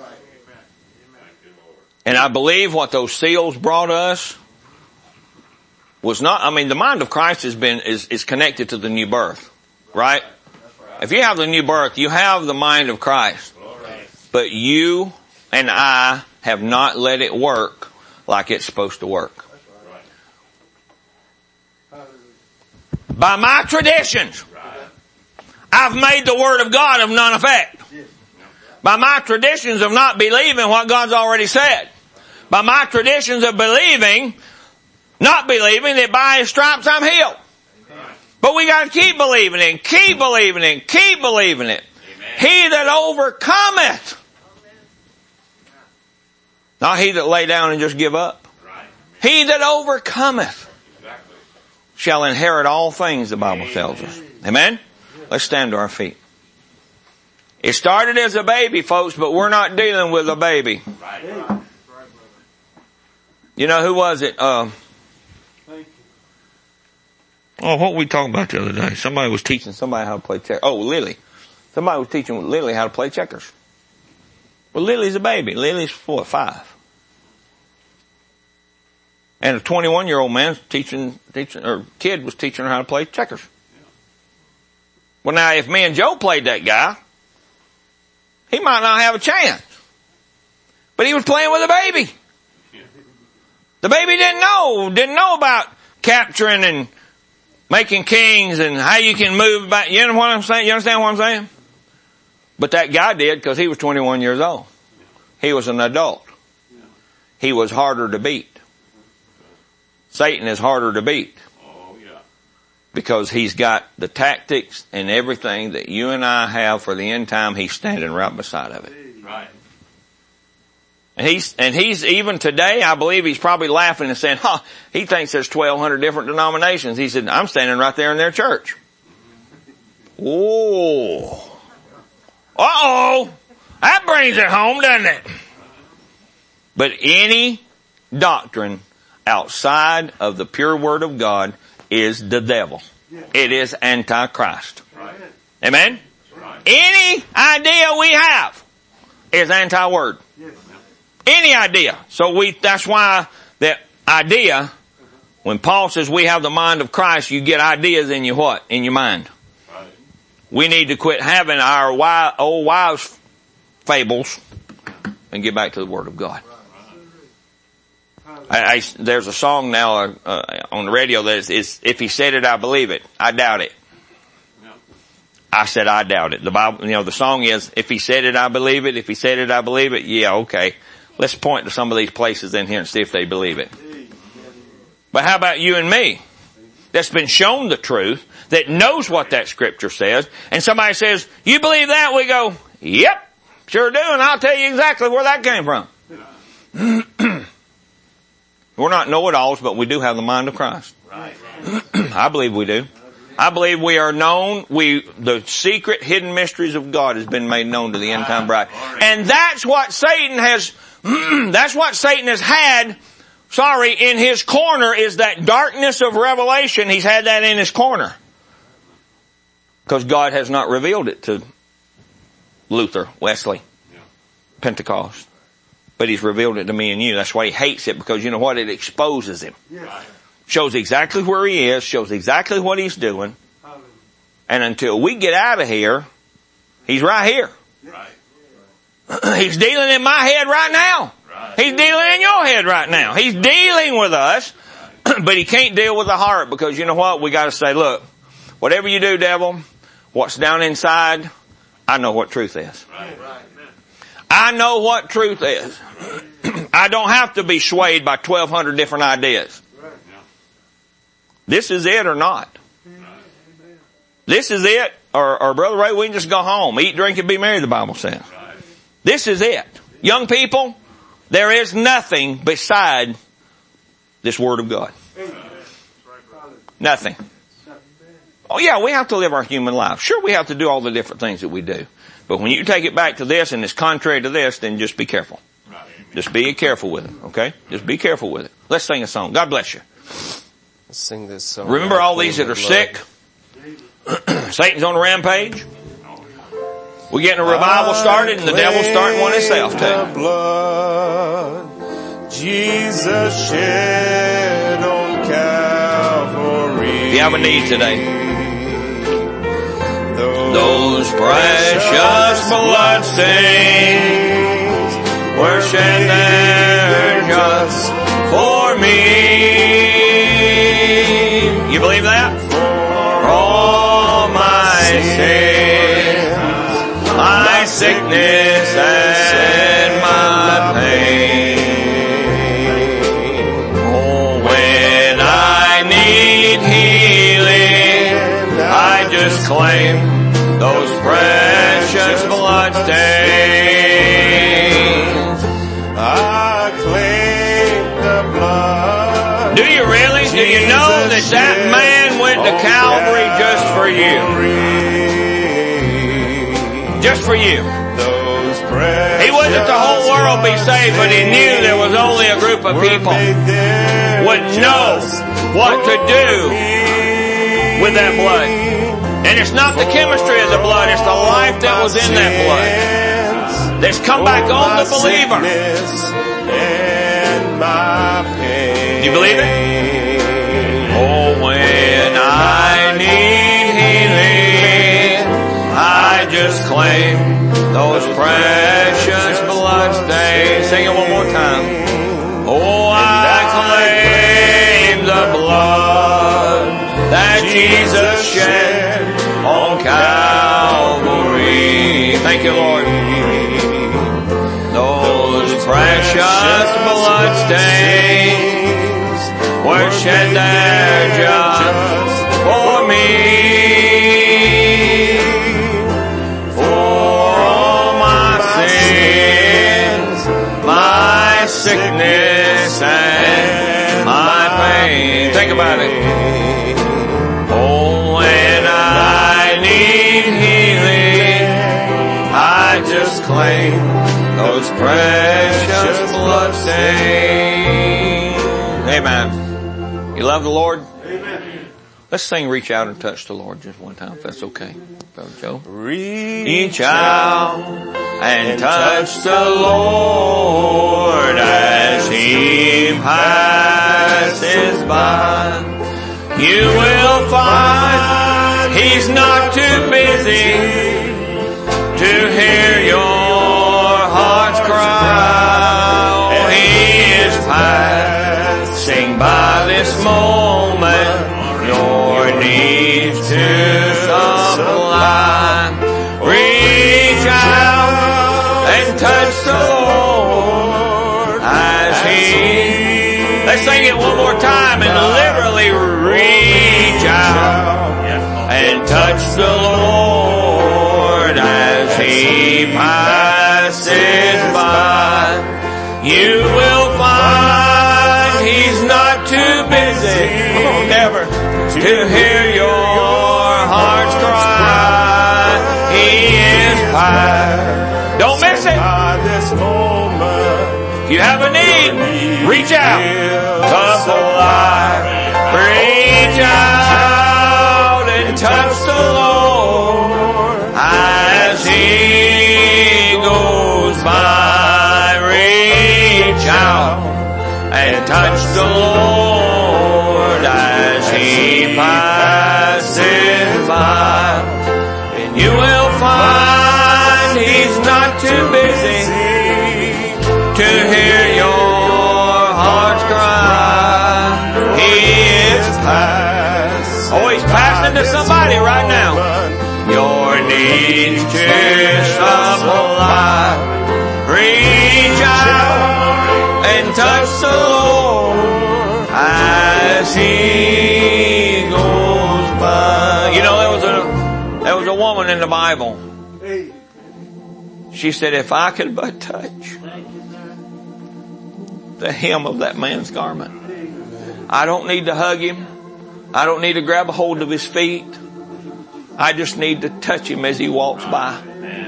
[SPEAKER 2] And I believe what those seals brought us was not, the mind of Christ is connected to the new birth. Right? If you have the new birth, you have the mind of Christ. But you and I have not let it work like it's supposed to work. By my traditions, I've made the Word of God of none effect. By my traditions of not believing what God's already said. By my traditions of not believing that by His stripes I'm healed. But we got to keep believing it, keep believing it, keep believing it. He that overcometh. Not he that lay down and just give up. He that overcometh shall inherit all things, the Bible tells us. Amen? Let's stand to our feet. It started as a baby, folks, but we're not dealing with a baby. You know, who was it? What were we talking about the other day? Somebody was teaching somebody how to play checkers. Oh, Lily. Somebody was teaching Lily how to play checkers. Well, Lily's a baby. Lily's 4 or 5. And a 21-year-old man kid was teaching her how to play checkers. Well, now, if me and Joe played that guy, he might not have a chance. But he was playing with a baby. The baby didn't know about capturing and making kings and how you can move back. You know what I'm saying? You understand what I'm saying? But that guy did because he was 21 years old. He was an adult. He was harder to beat. Satan is harder to beat. Because he's got the tactics and everything that you and I have for the end time. He's standing right beside of it. And he's even today, I believe he's probably laughing and saying, he thinks there's 1,200 different denominations. He said, I'm standing right there in their church. Oh. Uh-oh. That brings it home, doesn't it? But any doctrine outside of the pure Word of God is the devil. It is Antichrist. Amen? Any idea we have is anti-Word. Any idea. So that's why that idea, when Paul says we have the mind of Christ, you get ideas in your what? In your mind. We need to quit having our old wives' fables and get back to the Word of God. There's a song now on the radio that is, if he said it, I believe it. I doubt it. I said I doubt it. The Bible, the song is, if he said it, I believe it. If he said it, I believe it. Yeah, okay. Let's point to some of these places in here and see if they believe it. But how about you and me? That's been shown the truth, that knows what that scripture says, and somebody says, you believe that? We go, yep, sure do, and I'll tell you exactly where that came from. We're not know-it-alls, but we do have the mind of Christ. I believe we do. I believe we are known, the secret hidden mysteries of God has been made known to the end time bride. And that's what Satan has had, in his corner, is that darkness of revelation. He's had that in his corner. Because God has not revealed it to Luther, Wesley, Pentecost. But he's revealed it to me and you. That's why he hates it, because you know what? It exposes him. Shows exactly where he is, shows exactly what he's doing. And until we get out of here, he's right here. He's dealing in my head right now. He's dealing in your head right now. He's dealing with us, but he can't deal with the heart, because you know what? We gotta say, look, whatever you do, devil, what's down inside, I know what truth is. I know what truth is. I don't have to be swayed by 1,200 different ideas. This is it or not. This is it, or Brother Ray, we can just go home. Eat, drink, and be merry, the Bible says. This is it. Young people, there is nothing beside this Word of God. Nothing. Oh yeah, we have to live our human life. Sure, we have to do all the different things that we do. But when you take it back to this and it's contrary to this, then just be careful. Just be careful with it, okay? Just be careful with it. Let's sing a song. God bless you.
[SPEAKER 3] Let's sing this song.
[SPEAKER 2] Remember all these that are sick? Satan's on a rampage. We're getting a revival started, and the devil's starting one himself too.
[SPEAKER 3] The blood Jesus shed on Calvary.
[SPEAKER 2] If you have a need today, those precious blood stains were shed there just for me. You believe that? For all my sins, my sickness and my pain. Oh, when I need healing, I just claim those precious blood stains.
[SPEAKER 3] I claim the blood.
[SPEAKER 2] Do you really? Do you know that man went to Calvary just for you? Just for you. He wouldn't that the whole world be saved, but he knew there was only a group of people would know what to do with that blood. And it's not the chemistry of the blood, it's the life that was in that blood that's come back on the believer. Do you believe it? Oh, when I need healing, I just claim those precious blood stains. Sing it one more time. Oh, I claim the blood that Jesus shed on Calvary. Thank you, Lord. Those precious blood stains were shed there just for me. For all my sins, my Think about it. Oh, when I need healing, I just claim those precious bloodstains. Amen. You love the Lord?
[SPEAKER 5] Amen.
[SPEAKER 2] Let's sing Reach Out and Touch the Lord just one time, if that's okay. Brother Joe.
[SPEAKER 3] Reach
[SPEAKER 2] out and touch the Lord as He passes by. You will find He's not too busy to hear your heart's cry. Oh, He is passing by this moment, your needs to supply. Reach out and touch the Lord as He. Let's sing it one more time and literally reach out and touch the Lord as He passes by. You will find He's not too busy, never, to hear your heart's cry. He is past. Don't miss it. If you have a need, reach out. Touch the life. Reach out and touch the Lord as He goes by. Reach out and touch the Lord as He passes by. And you will find He's not too busy to hear your heart's cry. He is past. Oh, He's passing to somebody right now. Your needs to supply. Reach out and touch the Lord as He goes by. You know, there was a woman in the Bible. She said, if I could but touch the hem of that man's garment. I don't need to hug him. I don't need to grab a hold of his feet. I just need to touch him as he walks by.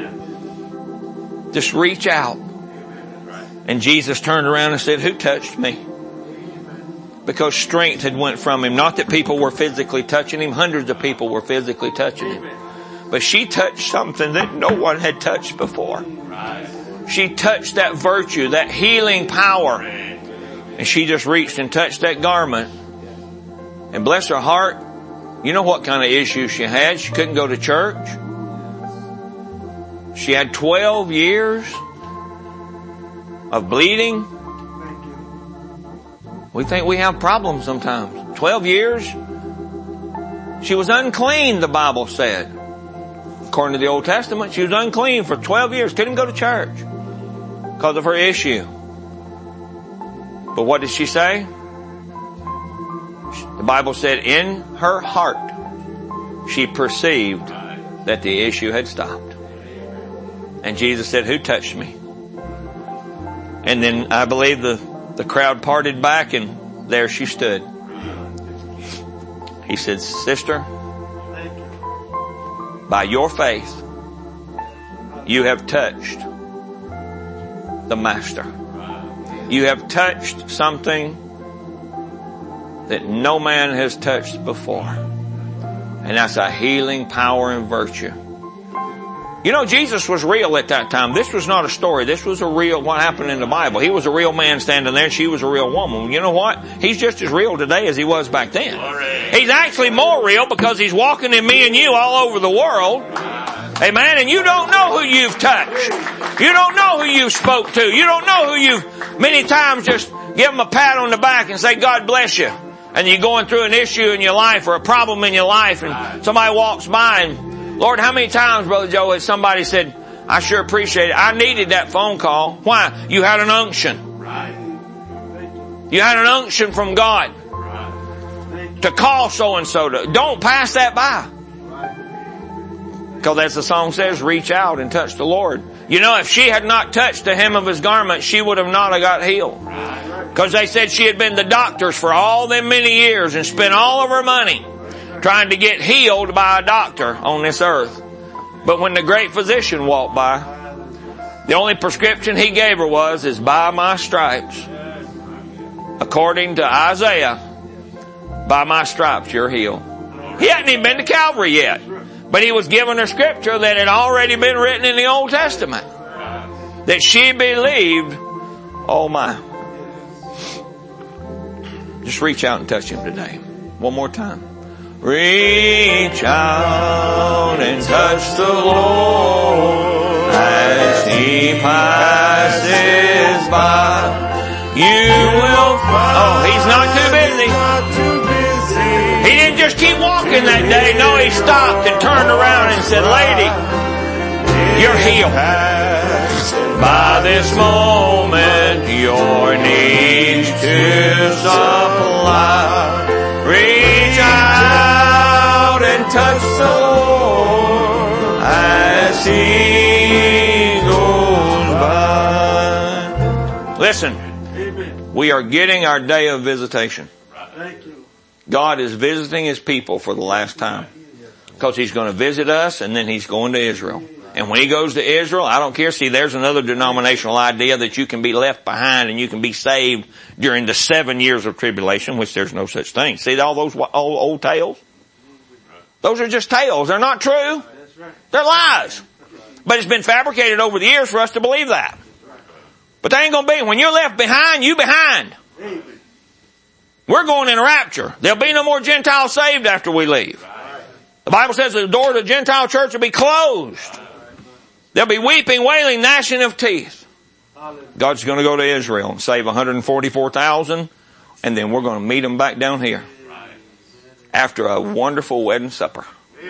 [SPEAKER 2] Just reach out. And Jesus turned around and said, who touched me? Because strength had went from him. Not that people were physically touching him. Hundreds of people were physically touching him. But she touched something that no one had touched before. She touched that virtue, that healing power. And she just reached and touched that garment. And bless her heart, you know what kind of issues she had? She couldn't go to church. She had 12 years of bleeding. We think we have problems sometimes. 12 years. She was unclean, the Bible said. According to the Old Testament, she was unclean for 12 years. Couldn't go to church because of her issue. But what did she say? The Bible said in her heart she perceived that the issue had stopped. And Jesus said, who touched me? And then I believe the crowd parted back and there she stood. He said, sister, by your faith, you have touched the Master. You have touched something that no man has touched before. And that's a healing power and virtue. You know, Jesus was real at that time. This was not a story. This was a real, what happened in the Bible. He was a real man standing there and she was a real woman. You know what? He's just as real today as he was back then. He's actually more real because he's walking in me and you all over the world. Amen. And you don't know who you've touched. You don't know who you've spoke to. You don't know who you've many times just give them a pat on the back and say, God bless you. And you're going through an issue in your life or a problem in your life and somebody walks by and Lord, how many times, Brother Joe, has somebody said, I sure appreciate it. I needed that phone call. Why? You had an unction. You had an unction from God to call so-and-so. Don't pass that by. Because as the song says, reach out and touch the Lord. You know, if she had not touched the hem of his garment, she would have not got healed. Because they said she had been to doctors for all them many years and spent all of her money trying to get healed by a doctor on this earth. But when the great physician walked by, the only prescription he gave her is by my stripes. According to Isaiah, by my stripes you're healed. He hadn't even been to Calvary yet. But he was given a scripture that had already been written in the Old Testament. That she believed, oh my. Just reach out and touch him today. One more time. Reach out and touch the Lord as He passes by. You will find. Oh, He's not too busy. He didn't just keep walking that day. No, He stopped and turned around and said, "Lady, you're healed. By this moment, your needs to supply. Reach out and touch the Lord as He goes by." Listen, we are getting our day of visitation.
[SPEAKER 5] Thank you.
[SPEAKER 2] God is visiting His people for the last time. Because He's going to visit us and then He's going to Israel. And when He goes to Israel, I don't care. See, there's another denominational idea that you can be left behind and you can be saved during the 7 years of tribulation, which there's no such thing. See all those old tales? Those are just tales. They're not true. They're lies. But it's been fabricated over the years for us to believe that. But they ain't going to be. When you're left behind, you behind. We're going in a rapture. There'll be no more Gentiles saved after we leave. The Bible says the door to the Gentile church will be closed. There'll be weeping, wailing, gnashing of teeth. God's going to go to Israel and save 144,000, and then we're going to meet them back down here after a wonderful wedding supper.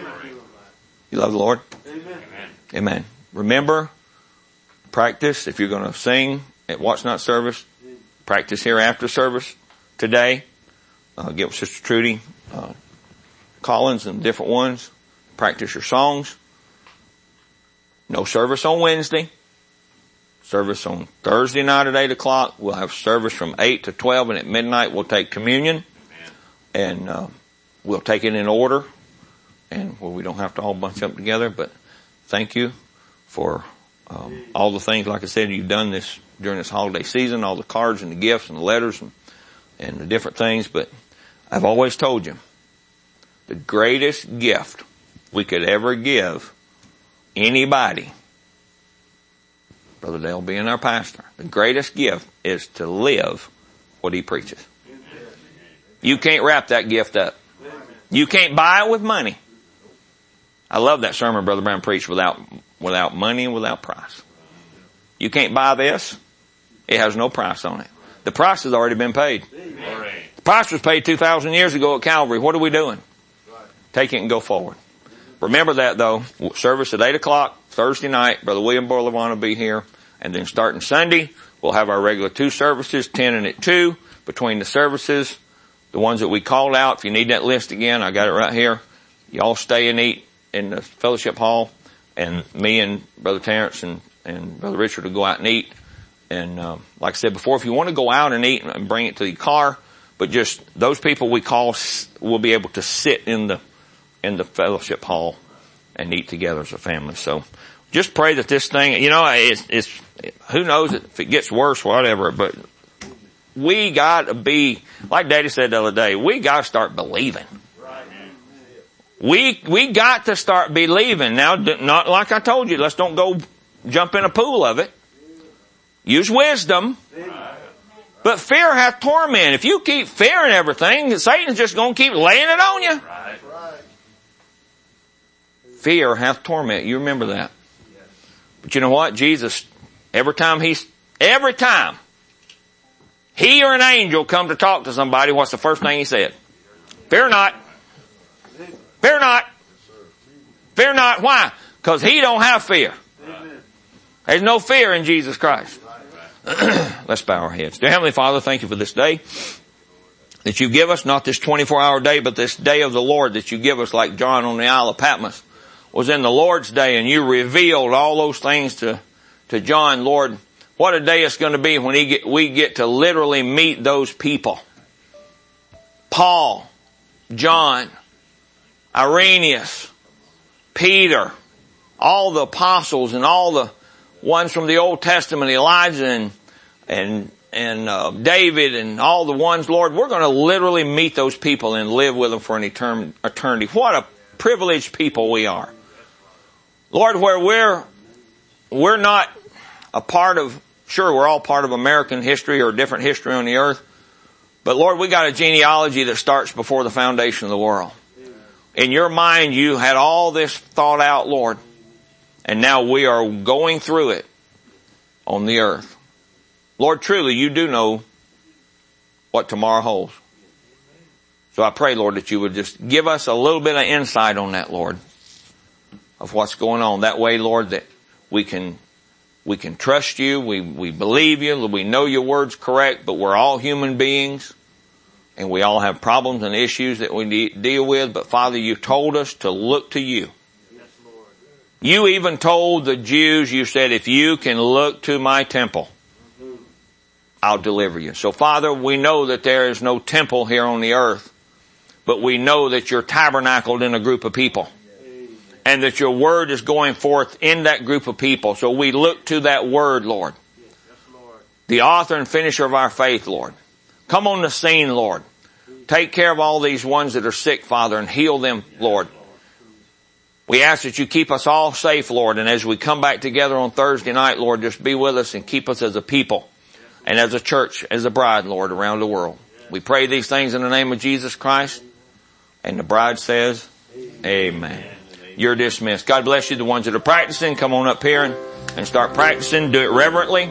[SPEAKER 2] You love the Lord? Amen. Remember, practice. If you're going to sing at Watch Not service, practice here after service today. Get with Sister Trudy Collins and different ones. Practice your songs. No service on Wednesday. Service on Thursday night at 8 o'clock. We'll have service from 8 to 12, and at midnight we'll take communion. And we'll take it in order. And we don't have to all bunch up together, but thank you for all the things, like I said, you've done this during this holiday season, all the cards and the gifts and the letters and the different things. But I've always told you, the greatest gift we could ever give anybody, Brother Dale being our pastor, the greatest gift is to live what he preaches. You can't wrap that gift up. You can't buy it with money. I love that sermon Brother Brown preached, without money and without price. You can't buy this. It has no price on it. The price has already been paid. The price was paid 2,000 years ago at Calvary. What are we doing? Take it and go forward. Remember that though. Service at 8 o'clock Thursday night. Brother William Borlevon will be here. And then starting Sunday, we'll have our regular 2 services, 10 and at 2. Between the services, the ones that we called out. If you need that list again, I got it right here. You all stay and eat in the fellowship hall. And me and Brother Terrence and Brother Richard will go out and eat. And like I said before, if you want to go out and eat and bring it to your car, but just those people we call will be able to sit in the fellowship hall and eat together as a family. So just pray that this thing, it's who knows if it gets worse, whatever, but we got to be, like Daddy said the other day, we got to start believing. We got to start believing. Now, not like I told you, let's don't go jump in a pool of it. Use wisdom. But fear hath torment. If you keep fearing everything, Satan's just going to keep laying it on you. Fear hath torment. You remember that. But you know what? Jesus, every time he or an angel come to talk to somebody, what's the first thing he said? Fear not. Fear not. Fear not. Why? Because he don't have fear. There's no fear in Jesus Christ. Let's bow our heads. Dear Heavenly Father, thank you for this day that you give us, not this 24-hour day, but this day of the Lord that you give us, like John on the Isle of Patmos was in the Lord's day, and you revealed all those things to John. Lord, What a day it's going to be when we get to literally meet those people. Paul, John, Irenaeus, Peter, all the apostles and all the ones from the Old Testament, Elijah and David and all the ones, Lord, we're going to literally meet those people and live with them for an eternity. What a privileged people we are. Lord, where we're not a part of, sure, we're all part of American history or different history on the earth, but Lord, we got a genealogy that starts before the foundation of the world. In your mind, you had all this thought out, Lord, and now we are going through it on the earth. Lord, truly, you do know what tomorrow holds. So I pray, Lord, that you would just give us a little bit of insight on that, Lord, of what's going on. That way, Lord, that we can trust you, we believe you, we know your word's correct, but we're all human beings, and we all have problems and issues that we deal with. But Father, you told us to look to you. You even told the Jews, you said, if you can look to my temple, I'll deliver you. So Father, we know that there is no temple here on the earth, but we know that you're tabernacled in a group of people, and that your word is going forth in that group of people. So we look to that word, Lord, the author and finisher of our faith, Lord. Come on the scene, Lord. Take care of all these ones that are sick, Father, and heal them, Lord. We ask that you keep us all safe, Lord, and as we come back together on Thursday night, Lord, just be with us and keep us as a people and as a church, as a bride, Lord, around the world. We pray these things in the name of Jesus Christ, and the bride says, Amen. You're dismissed. God bless you. The ones that are practicing, come on up here and start practicing. Do it reverently.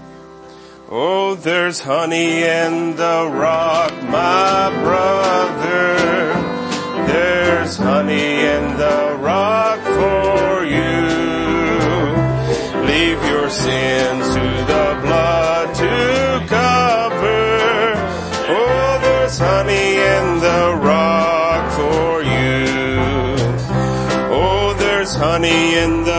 [SPEAKER 3] Oh, there's honey in the rock, my brother. There's honey in the rock for you. Leave your sins to the blood to cover. Oh, there's honey in the rock for you. Oh, there's honey in the